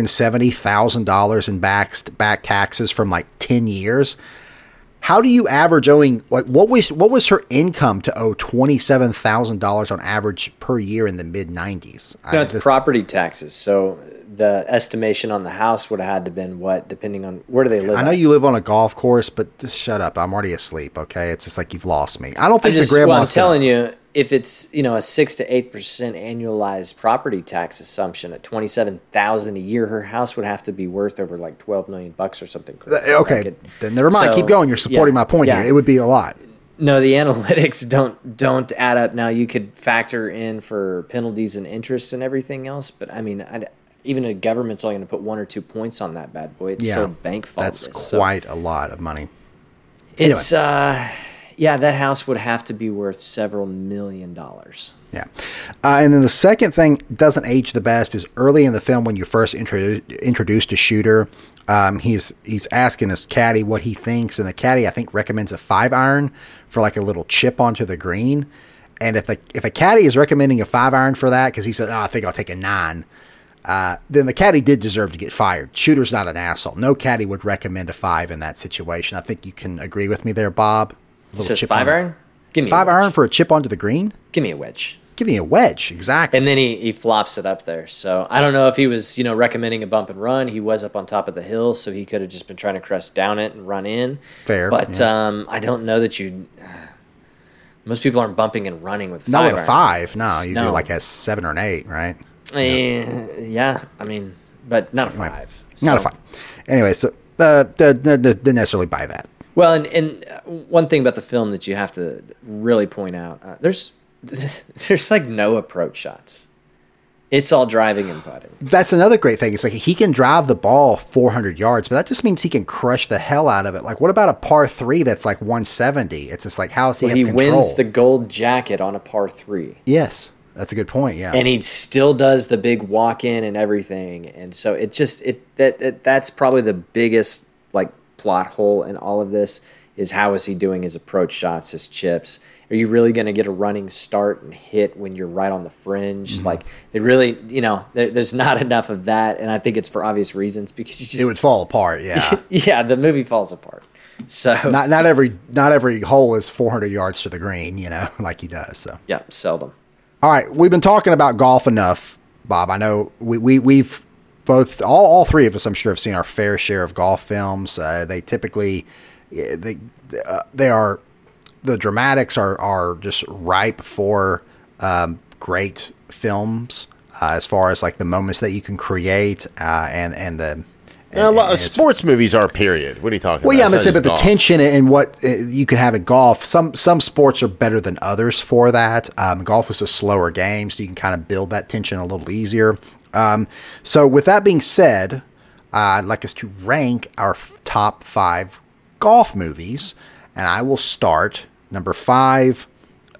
Speaker 1: $270,000 in back taxes from like 10 years. How do you average owing, like, what was her income to owe $27,000 on average per year in the mid-90s?
Speaker 2: No, it's property taxes. So the estimation on the house would have had to been what, depending on where do they live?
Speaker 1: I know you live on a golf course, but just shut up. I'm already asleep, okay? It's just like you've lost me. I don't think the grandma's...
Speaker 2: Well, I'm telling you, if it's, a 6 to 8% annualized property tax assumption at $27,000 a year, her house would have to be worth over like $12 million or something.
Speaker 1: Okay, then never mind. Keep going. You're supporting my point here. It would be a lot.
Speaker 2: No, the analytics don't add up. Now you could factor in for penalties and interest and everything else, but I mean, even a government's only going to put 1 or 2 points on that bad boy. It's still bank fault.
Speaker 1: That's quite a lot of money.
Speaker 2: It's that house would have to be worth several $1 million.
Speaker 1: Yeah. And then the second thing doesn't age the best is early in the film when you're first introduced to Shooter. He's asking his caddy what he thinks, and the caddy I think recommends a 5-iron for like a little chip onto the green. And if a caddy is recommending a 5-iron for that because he said, I think I'll take a 9, then the caddy did deserve to get fired. Shooter's not an asshole. No caddy would recommend a 5 in that situation. I think you can agree with me there, Bob.
Speaker 2: Says 5-iron? Give me
Speaker 1: 5-iron for a chip onto the green?
Speaker 2: Give me a wedge.
Speaker 1: Give me a wedge, exactly.
Speaker 2: And then he flops it up there. So I don't know if he was, recommending a bump and run. He was up on top of the hill, so he could have just been trying to crest down it and run in.
Speaker 1: Fair.
Speaker 2: But I don't know that most people aren't bumping and running with 5-iron.
Speaker 1: Not with a 5, no. You do like a 7 or an 8, right?
Speaker 2: Yeah, I mean, but not a 5.
Speaker 1: Not a 5. Anyway, so didn't necessarily buy that.
Speaker 2: Well, and one thing about the film that you have to really point out, there's like no approach shots. It's all driving and putting.
Speaker 1: That's another great thing. It's like he can drive the ball 400 yards, but that just means he can crush the hell out of it. Like, what about a par 3 that's like 170? It's just like, how is he have control?
Speaker 2: He wins the gold jacket on a par 3.
Speaker 1: Yes. That's a good point, yeah.
Speaker 2: And he still does the big walk-in and everything. And so that's probably the biggest like plot hole in all of this is how is he doing his approach shots, his chips? Are you really going to get a running start and hit when you're right on the fringe? Mm-hmm. Like, it really, there's not enough of that, and I think it's for obvious reasons because
Speaker 1: it would fall apart, yeah.
Speaker 2: Yeah, the movie falls apart. So
Speaker 1: not every hole is 400 yards to the green, like he does. So
Speaker 2: yeah, seldom.
Speaker 1: All right, we've been talking about golf enough, Bob. I know we've both, all three of us, I'm sure, have seen our fair share of golf films. They typically, they are, the dramatics are just ripe for great films as far as like the moments that you can create and the.
Speaker 4: A lot of sports movies are, period. What are you talking about?
Speaker 1: Well, yeah, I'm going to say, but the tension and what you can have in golf, some sports are better than others for that. Golf is a slower game, so you can kind of build that tension a little easier. So with that being said, I'd like us to rank our top 5 golf movies, and I will start. Number 5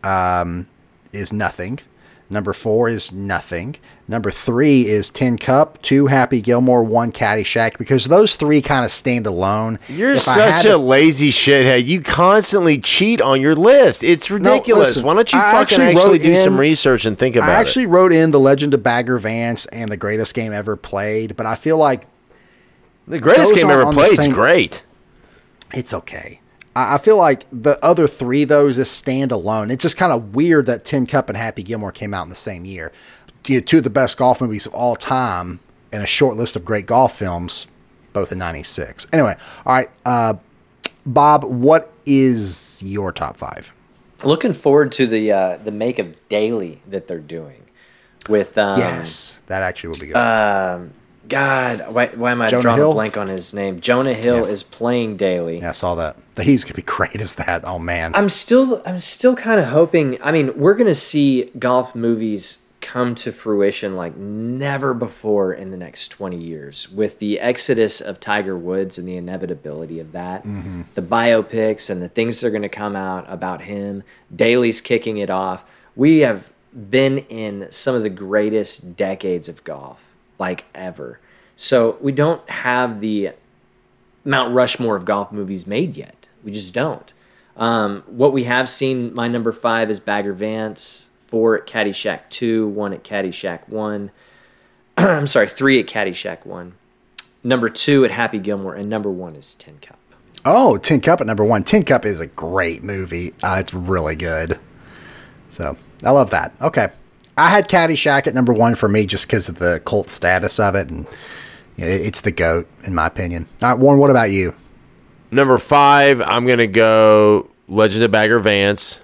Speaker 1: is Nothing. Number 4 is Nothing. Number 3 is Tin Cup, 2 Happy Gilmore, 1 Caddyshack, because those 3 kind of stand alone.
Speaker 4: You're such a lazy shithead. You constantly cheat on your list. It's ridiculous. No, listen, why don't you actually do some research and think about it?
Speaker 1: I actually wrote in The Legend of Bagger Vance and The Greatest Game Ever Played, but I feel like
Speaker 4: The Greatest Game Ever Played is great.
Speaker 1: It's okay. I feel like the other 3, though, just stand alone. It's just kind of weird that Tin Cup and Happy Gilmore came out in the same year. 2 of the best golf movies of all time, in a short list of great golf films, both in 96. Anyway, all right, Bob, what is your top 5?
Speaker 2: Looking forward to the make of Daily that they're doing with
Speaker 1: yes, that actually will be good.
Speaker 2: God, why am I drawing a blank on his name? Jonah Hill is playing Daly.
Speaker 1: Yeah, I saw that. He's gonna be great as that. Oh man,
Speaker 2: I'm still kind of hoping. I mean, we're gonna see golf movies come to fruition like never before in the next 20 years with the exodus of Tiger Woods and the inevitability of that. Mm-hmm. The biopics and the things that are going to come out about him. Daly's kicking it off. We have been in some of the greatest decades of golf, like ever. So we don't have the Mount Rushmore of golf movies made yet. We just don't. What we have seen, my number 5 is Bagger Vance. 4 at Caddyshack 2, 1 at Caddyshack 1. I'm sorry, 3 at Caddyshack 1. Number 2 at Happy Gilmore, and number 1 is Tin Cup.
Speaker 1: Oh, Tin Cup at number 1. Tin Cup is a great movie. It's really good. So, I love that. Okay. I had Caddyshack at number 1 for me just because of the cult status of it, and it's the GOAT, in my opinion. All right, Warren, what about you?
Speaker 4: Number 5, I'm going to go Legend of Bagger Vance.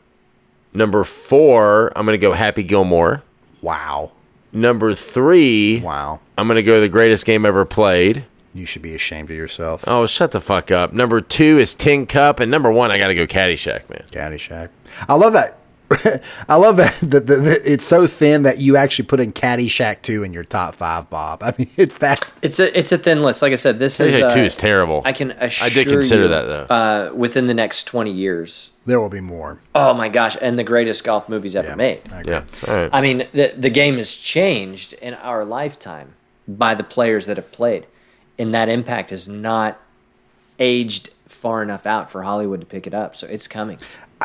Speaker 4: Number 4, I'm going to go Happy Gilmore.
Speaker 1: Wow.
Speaker 4: Number 3,
Speaker 1: wow.
Speaker 4: I'm going to go The Greatest Game Ever Played.
Speaker 1: You should be ashamed of yourself.
Speaker 4: Oh, shut the fuck up. Number 2 is Tin Cup, and number 1, I got to go Caddyshack, man.
Speaker 1: Caddyshack. I love that. I love that it's so thin that you actually put in Caddyshack 2 in your top 5, Bob. I mean, it's that.
Speaker 2: It's a thin list. Like I said,
Speaker 4: Caddyshack 2 is terrible.
Speaker 2: I can assure
Speaker 4: I did consider that though.
Speaker 2: Within the next 20 years,
Speaker 1: there will be more.
Speaker 2: Oh my gosh! And the greatest golf movies ever made.
Speaker 4: Yeah. All right.
Speaker 2: I mean, the game has changed in our lifetime by the players that have played, and that impact is not aged far enough out for Hollywood to pick it up. So it's coming.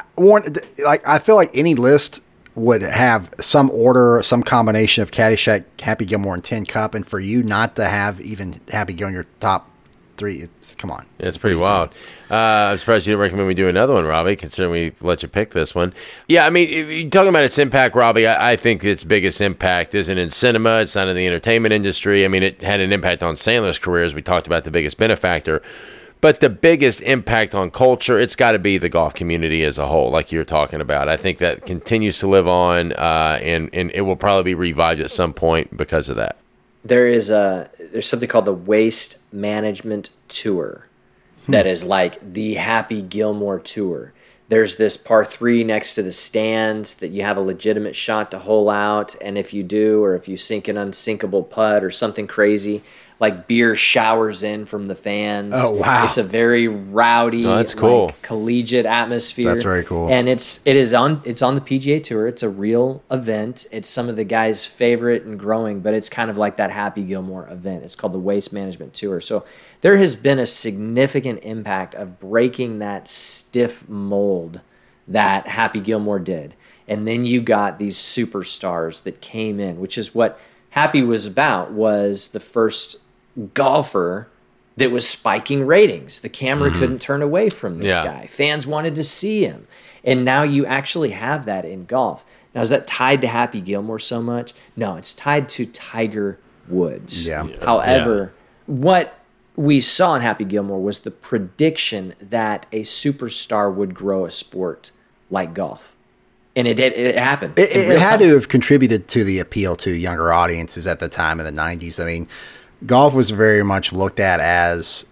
Speaker 1: I feel like any list would have some order, some combination of Caddyshack, Happy Gilmore, and Tin Cup, and for you not to have even Happy Gilmore in your top 3, come on.
Speaker 4: Yeah, it's pretty wild. I'm surprised you didn't recommend we do another one, Robbie, considering we let you pick this one. Yeah, I mean, if you're talking about its impact, Robbie, I think its biggest impact isn't in cinema. It's not in the entertainment industry. I mean, it had an impact on Sandler's career, as we talked about, the biggest benefactor. But the biggest impact on culture, it's got to be the golf community as a whole, like you're talking about. I think that continues to live on, and it will probably be revived at some point because of that.
Speaker 2: There's something called the Waste Management Tour that is like the Happy Gilmore Tour. There's this par 3 next to the stands that you have a legitimate shot to hole out, and if you do, or if you sink an unsinkable putt or something crazy, like beer showers in from the fans.
Speaker 1: Oh wow!
Speaker 2: It's a very rowdy,
Speaker 4: that's cool,
Speaker 2: like, collegiate atmosphere.
Speaker 1: That's very cool.
Speaker 2: And it's on the PGA Tour. It's a real event. It's some of the guys' favorite and growing, but it's kind of like that Happy Gilmore event. It's called the Waste Management Tour. So there has been a significant impact of breaking that stiff mold that Happy Gilmore did. And then you got these superstars that came in, which is what Happy was about, was the first golfer that was spiking ratings. The camera couldn't turn away from this guy. Fans wanted to see him. And now you actually have that in golf. Now, is that tied to Happy Gilmore so much? No, it's tied to Tiger Woods.
Speaker 1: Yeah.
Speaker 2: However, what we saw in Happy Gilmore was the prediction that a superstar would grow a sport like golf. And it happened.
Speaker 1: It had to have contributed to the appeal to younger audiences at the time in the 90s. I mean, golf was very much looked at as,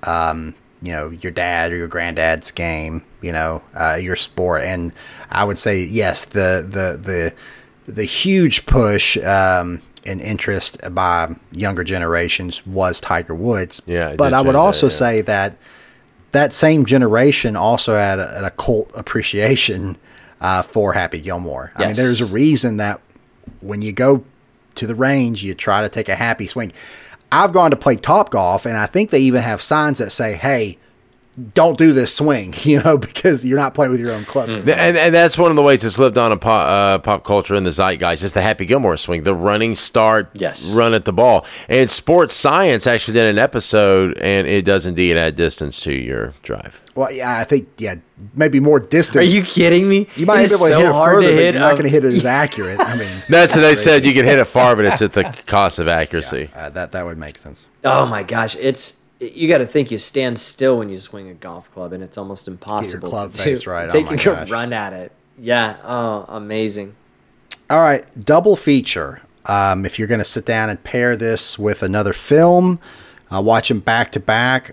Speaker 1: your dad or your granddad's game, your sport. And I would say, yes, the huge push and interest by younger generations was Tiger Woods.
Speaker 4: Yeah,
Speaker 1: but I would also say that same generation also had a cult appreciation for Happy Gilmore.
Speaker 2: Yes.
Speaker 1: I mean, there's a reason that when you go to the range, you try to take a happy swing. I've gone to play Topgolf, and I think they even have signs that say, hey, don't do this swing, because you're not playing with your own clubs.
Speaker 4: And that's one of the ways it's lived on in pop culture and the zeitgeist. It's the Happy Gilmore swing, the running start, run at the ball. And Sports Science actually did an episode, and it does indeed add distance to your drive.
Speaker 1: Well, yeah, I think, maybe more distance.
Speaker 2: Are you kidding me?
Speaker 1: You might be able to hit it further, but you're not going to hit it as accurate. I mean,
Speaker 4: that's what they said. You can hit it far, but it's at the cost of accuracy.
Speaker 1: Yeah, that would make sense.
Speaker 2: Oh my gosh, you got to think you stand still when you swing a golf club, and it's almost impossible
Speaker 1: Get your club
Speaker 2: to
Speaker 1: face right.
Speaker 2: take a run at it. Yeah. Oh, amazing.
Speaker 1: All right, double feature. If you're going to sit down and pair this with another film, watch them back to back.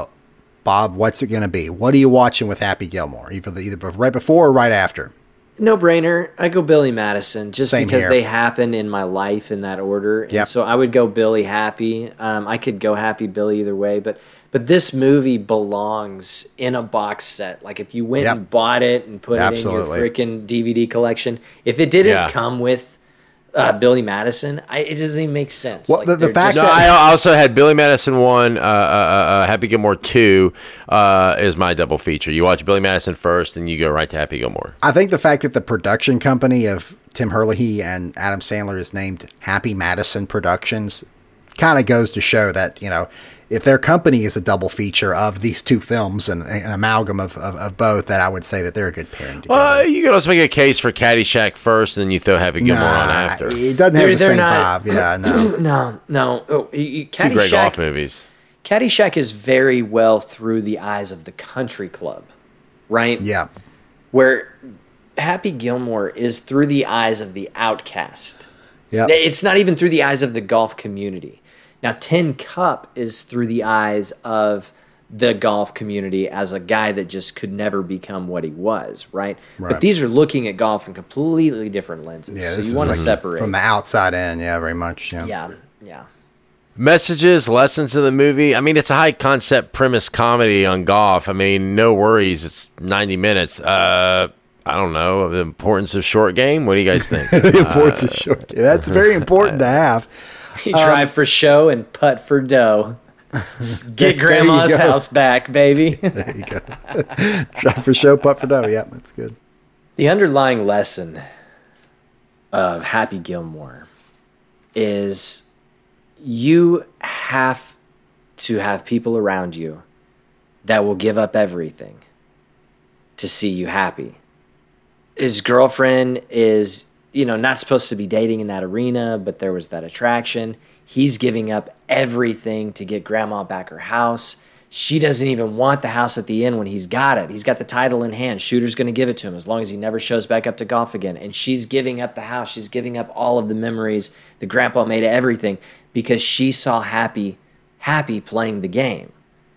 Speaker 1: Bob, what's it going to be? What are you watching with Happy Gilmore? Either right before or right after?
Speaker 2: No brainer. I go Billy Madison just
Speaker 1: Same
Speaker 2: because
Speaker 1: here.
Speaker 2: they happen in my life in that order. And
Speaker 1: Yep.
Speaker 2: so I would go Billy Happy. I could go Happy Billy either way, but this movie belongs in a box set. Like if you went and bought it and put
Speaker 1: Absolutely.
Speaker 2: it in your freaking DVD collection, if it didn't come with Billy Madison, it doesn't even make sense.
Speaker 1: Well,
Speaker 2: Like,
Speaker 1: the
Speaker 2: they're
Speaker 1: fact
Speaker 2: just-
Speaker 1: that-
Speaker 4: I also had Billy Madison 1, Happy Gilmore 2 is my double feature. You watch Billy Madison first, and you go right to Happy Gilmore.
Speaker 1: I think the fact that the production company of Tim Herlihy and Adam Sandler is named Happy Madison Productions kind of goes to show that, if their company is a double feature of these two films and an amalgam of both, that I would say that they're a good pairing together.
Speaker 4: You could also make a case for Caddyshack first, and then you throw Happy Gilmore on after.
Speaker 1: It doesn't have the
Speaker 2: They're
Speaker 1: same
Speaker 2: not-
Speaker 1: vibe. Yeah, no.
Speaker 2: No. Oh,
Speaker 4: Two great golf movies.
Speaker 2: Caddyshack is very well through the eyes of the country club, right?
Speaker 1: Yeah.
Speaker 2: Where Happy Gilmore is through the eyes of the outcast.
Speaker 1: Yeah.
Speaker 2: It's not even through the eyes of the golf community. Now, Tin Cup is through the eyes of the golf community as a guy that just could never become what he was, right? But these are looking at golf in completely different lenses.
Speaker 1: Yeah,
Speaker 2: so
Speaker 1: this
Speaker 2: you
Speaker 1: is
Speaker 2: want to
Speaker 1: like
Speaker 2: separate.
Speaker 1: from the outside in, very much.
Speaker 2: Yeah.
Speaker 4: Messages, lessons of the movie. I mean, it's a high concept premise comedy on golf. I mean, no worries. It's 90 minutes. I don't know. The importance of short game. What do you guys think?
Speaker 1: The importance of short game. That's very important to have.
Speaker 2: You drive for show and putt for dough. Get grandma's house back, baby.
Speaker 1: There you go. Drive for show, putt for dough. Yeah, that's good.
Speaker 2: The underlying lesson of Happy Gilmore is you have to have people around you that will give up everything to see you happy. His girlfriend is, not supposed to be dating in that arena, but there was that attraction. He's giving up everything to get grandma back her house. She doesn't even want the house at the end when he's got it. He's got the title in hand. Shooter's going to give it to him as long as he never shows back up to golf again. And she's giving up the house. She's giving up all of the memories that grandpa made of everything because she saw Happy playing the game.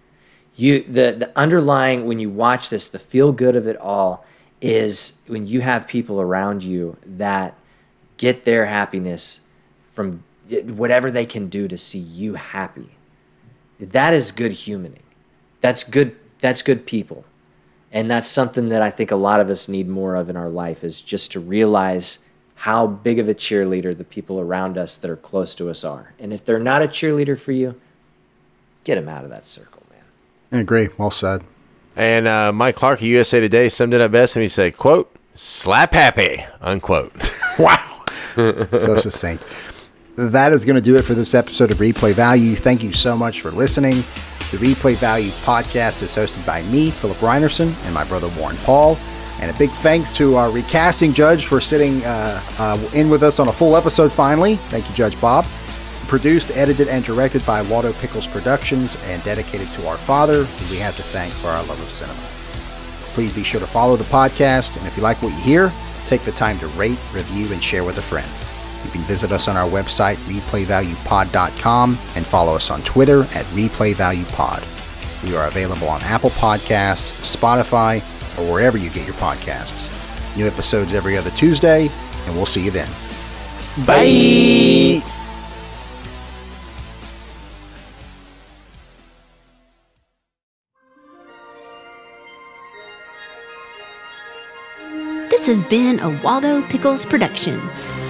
Speaker 2: The underlying, when you watch this, the feel good of it all is when you have people around you that get their happiness from whatever they can do to see you happy. That is good humaning. That's good people. And that's something that I think a lot of us need more of in our life, is just to realize how big of a cheerleader the people around us that are close to us are. And if they're not a cheerleader for you, get them out of that circle, man.
Speaker 1: I agree. Well said.
Speaker 4: And Mike Clark of USA Today summed it up best, and he said, quote, "Slap happy," unquote.
Speaker 1: Wow. So succinct. That is going to do it for this episode of Replay Value. Thank you so much for listening. The Replay Value podcast is hosted by me, Philip Reinerson, and my brother Warren Paul. And a big thanks to our recasting judge for sitting in with us on a full episode finally. Thank you, Judge Bob. Produced, edited, and directed by Waldo Pickles Productions, and dedicated to our father, who we have to thank for our love of cinema. Please be sure to follow the podcast, and if you like what you hear, take the time to rate, review, and share with a friend. You can visit us on our website, replayvaluepod.com, and follow us on Twitter at replayvaluepod. We are available on Apple Podcasts, Spotify, or wherever you get your podcasts. New episodes every other Tuesday, and we'll see you then.
Speaker 2: Bye.
Speaker 17: This has been a Waldo Pickles production.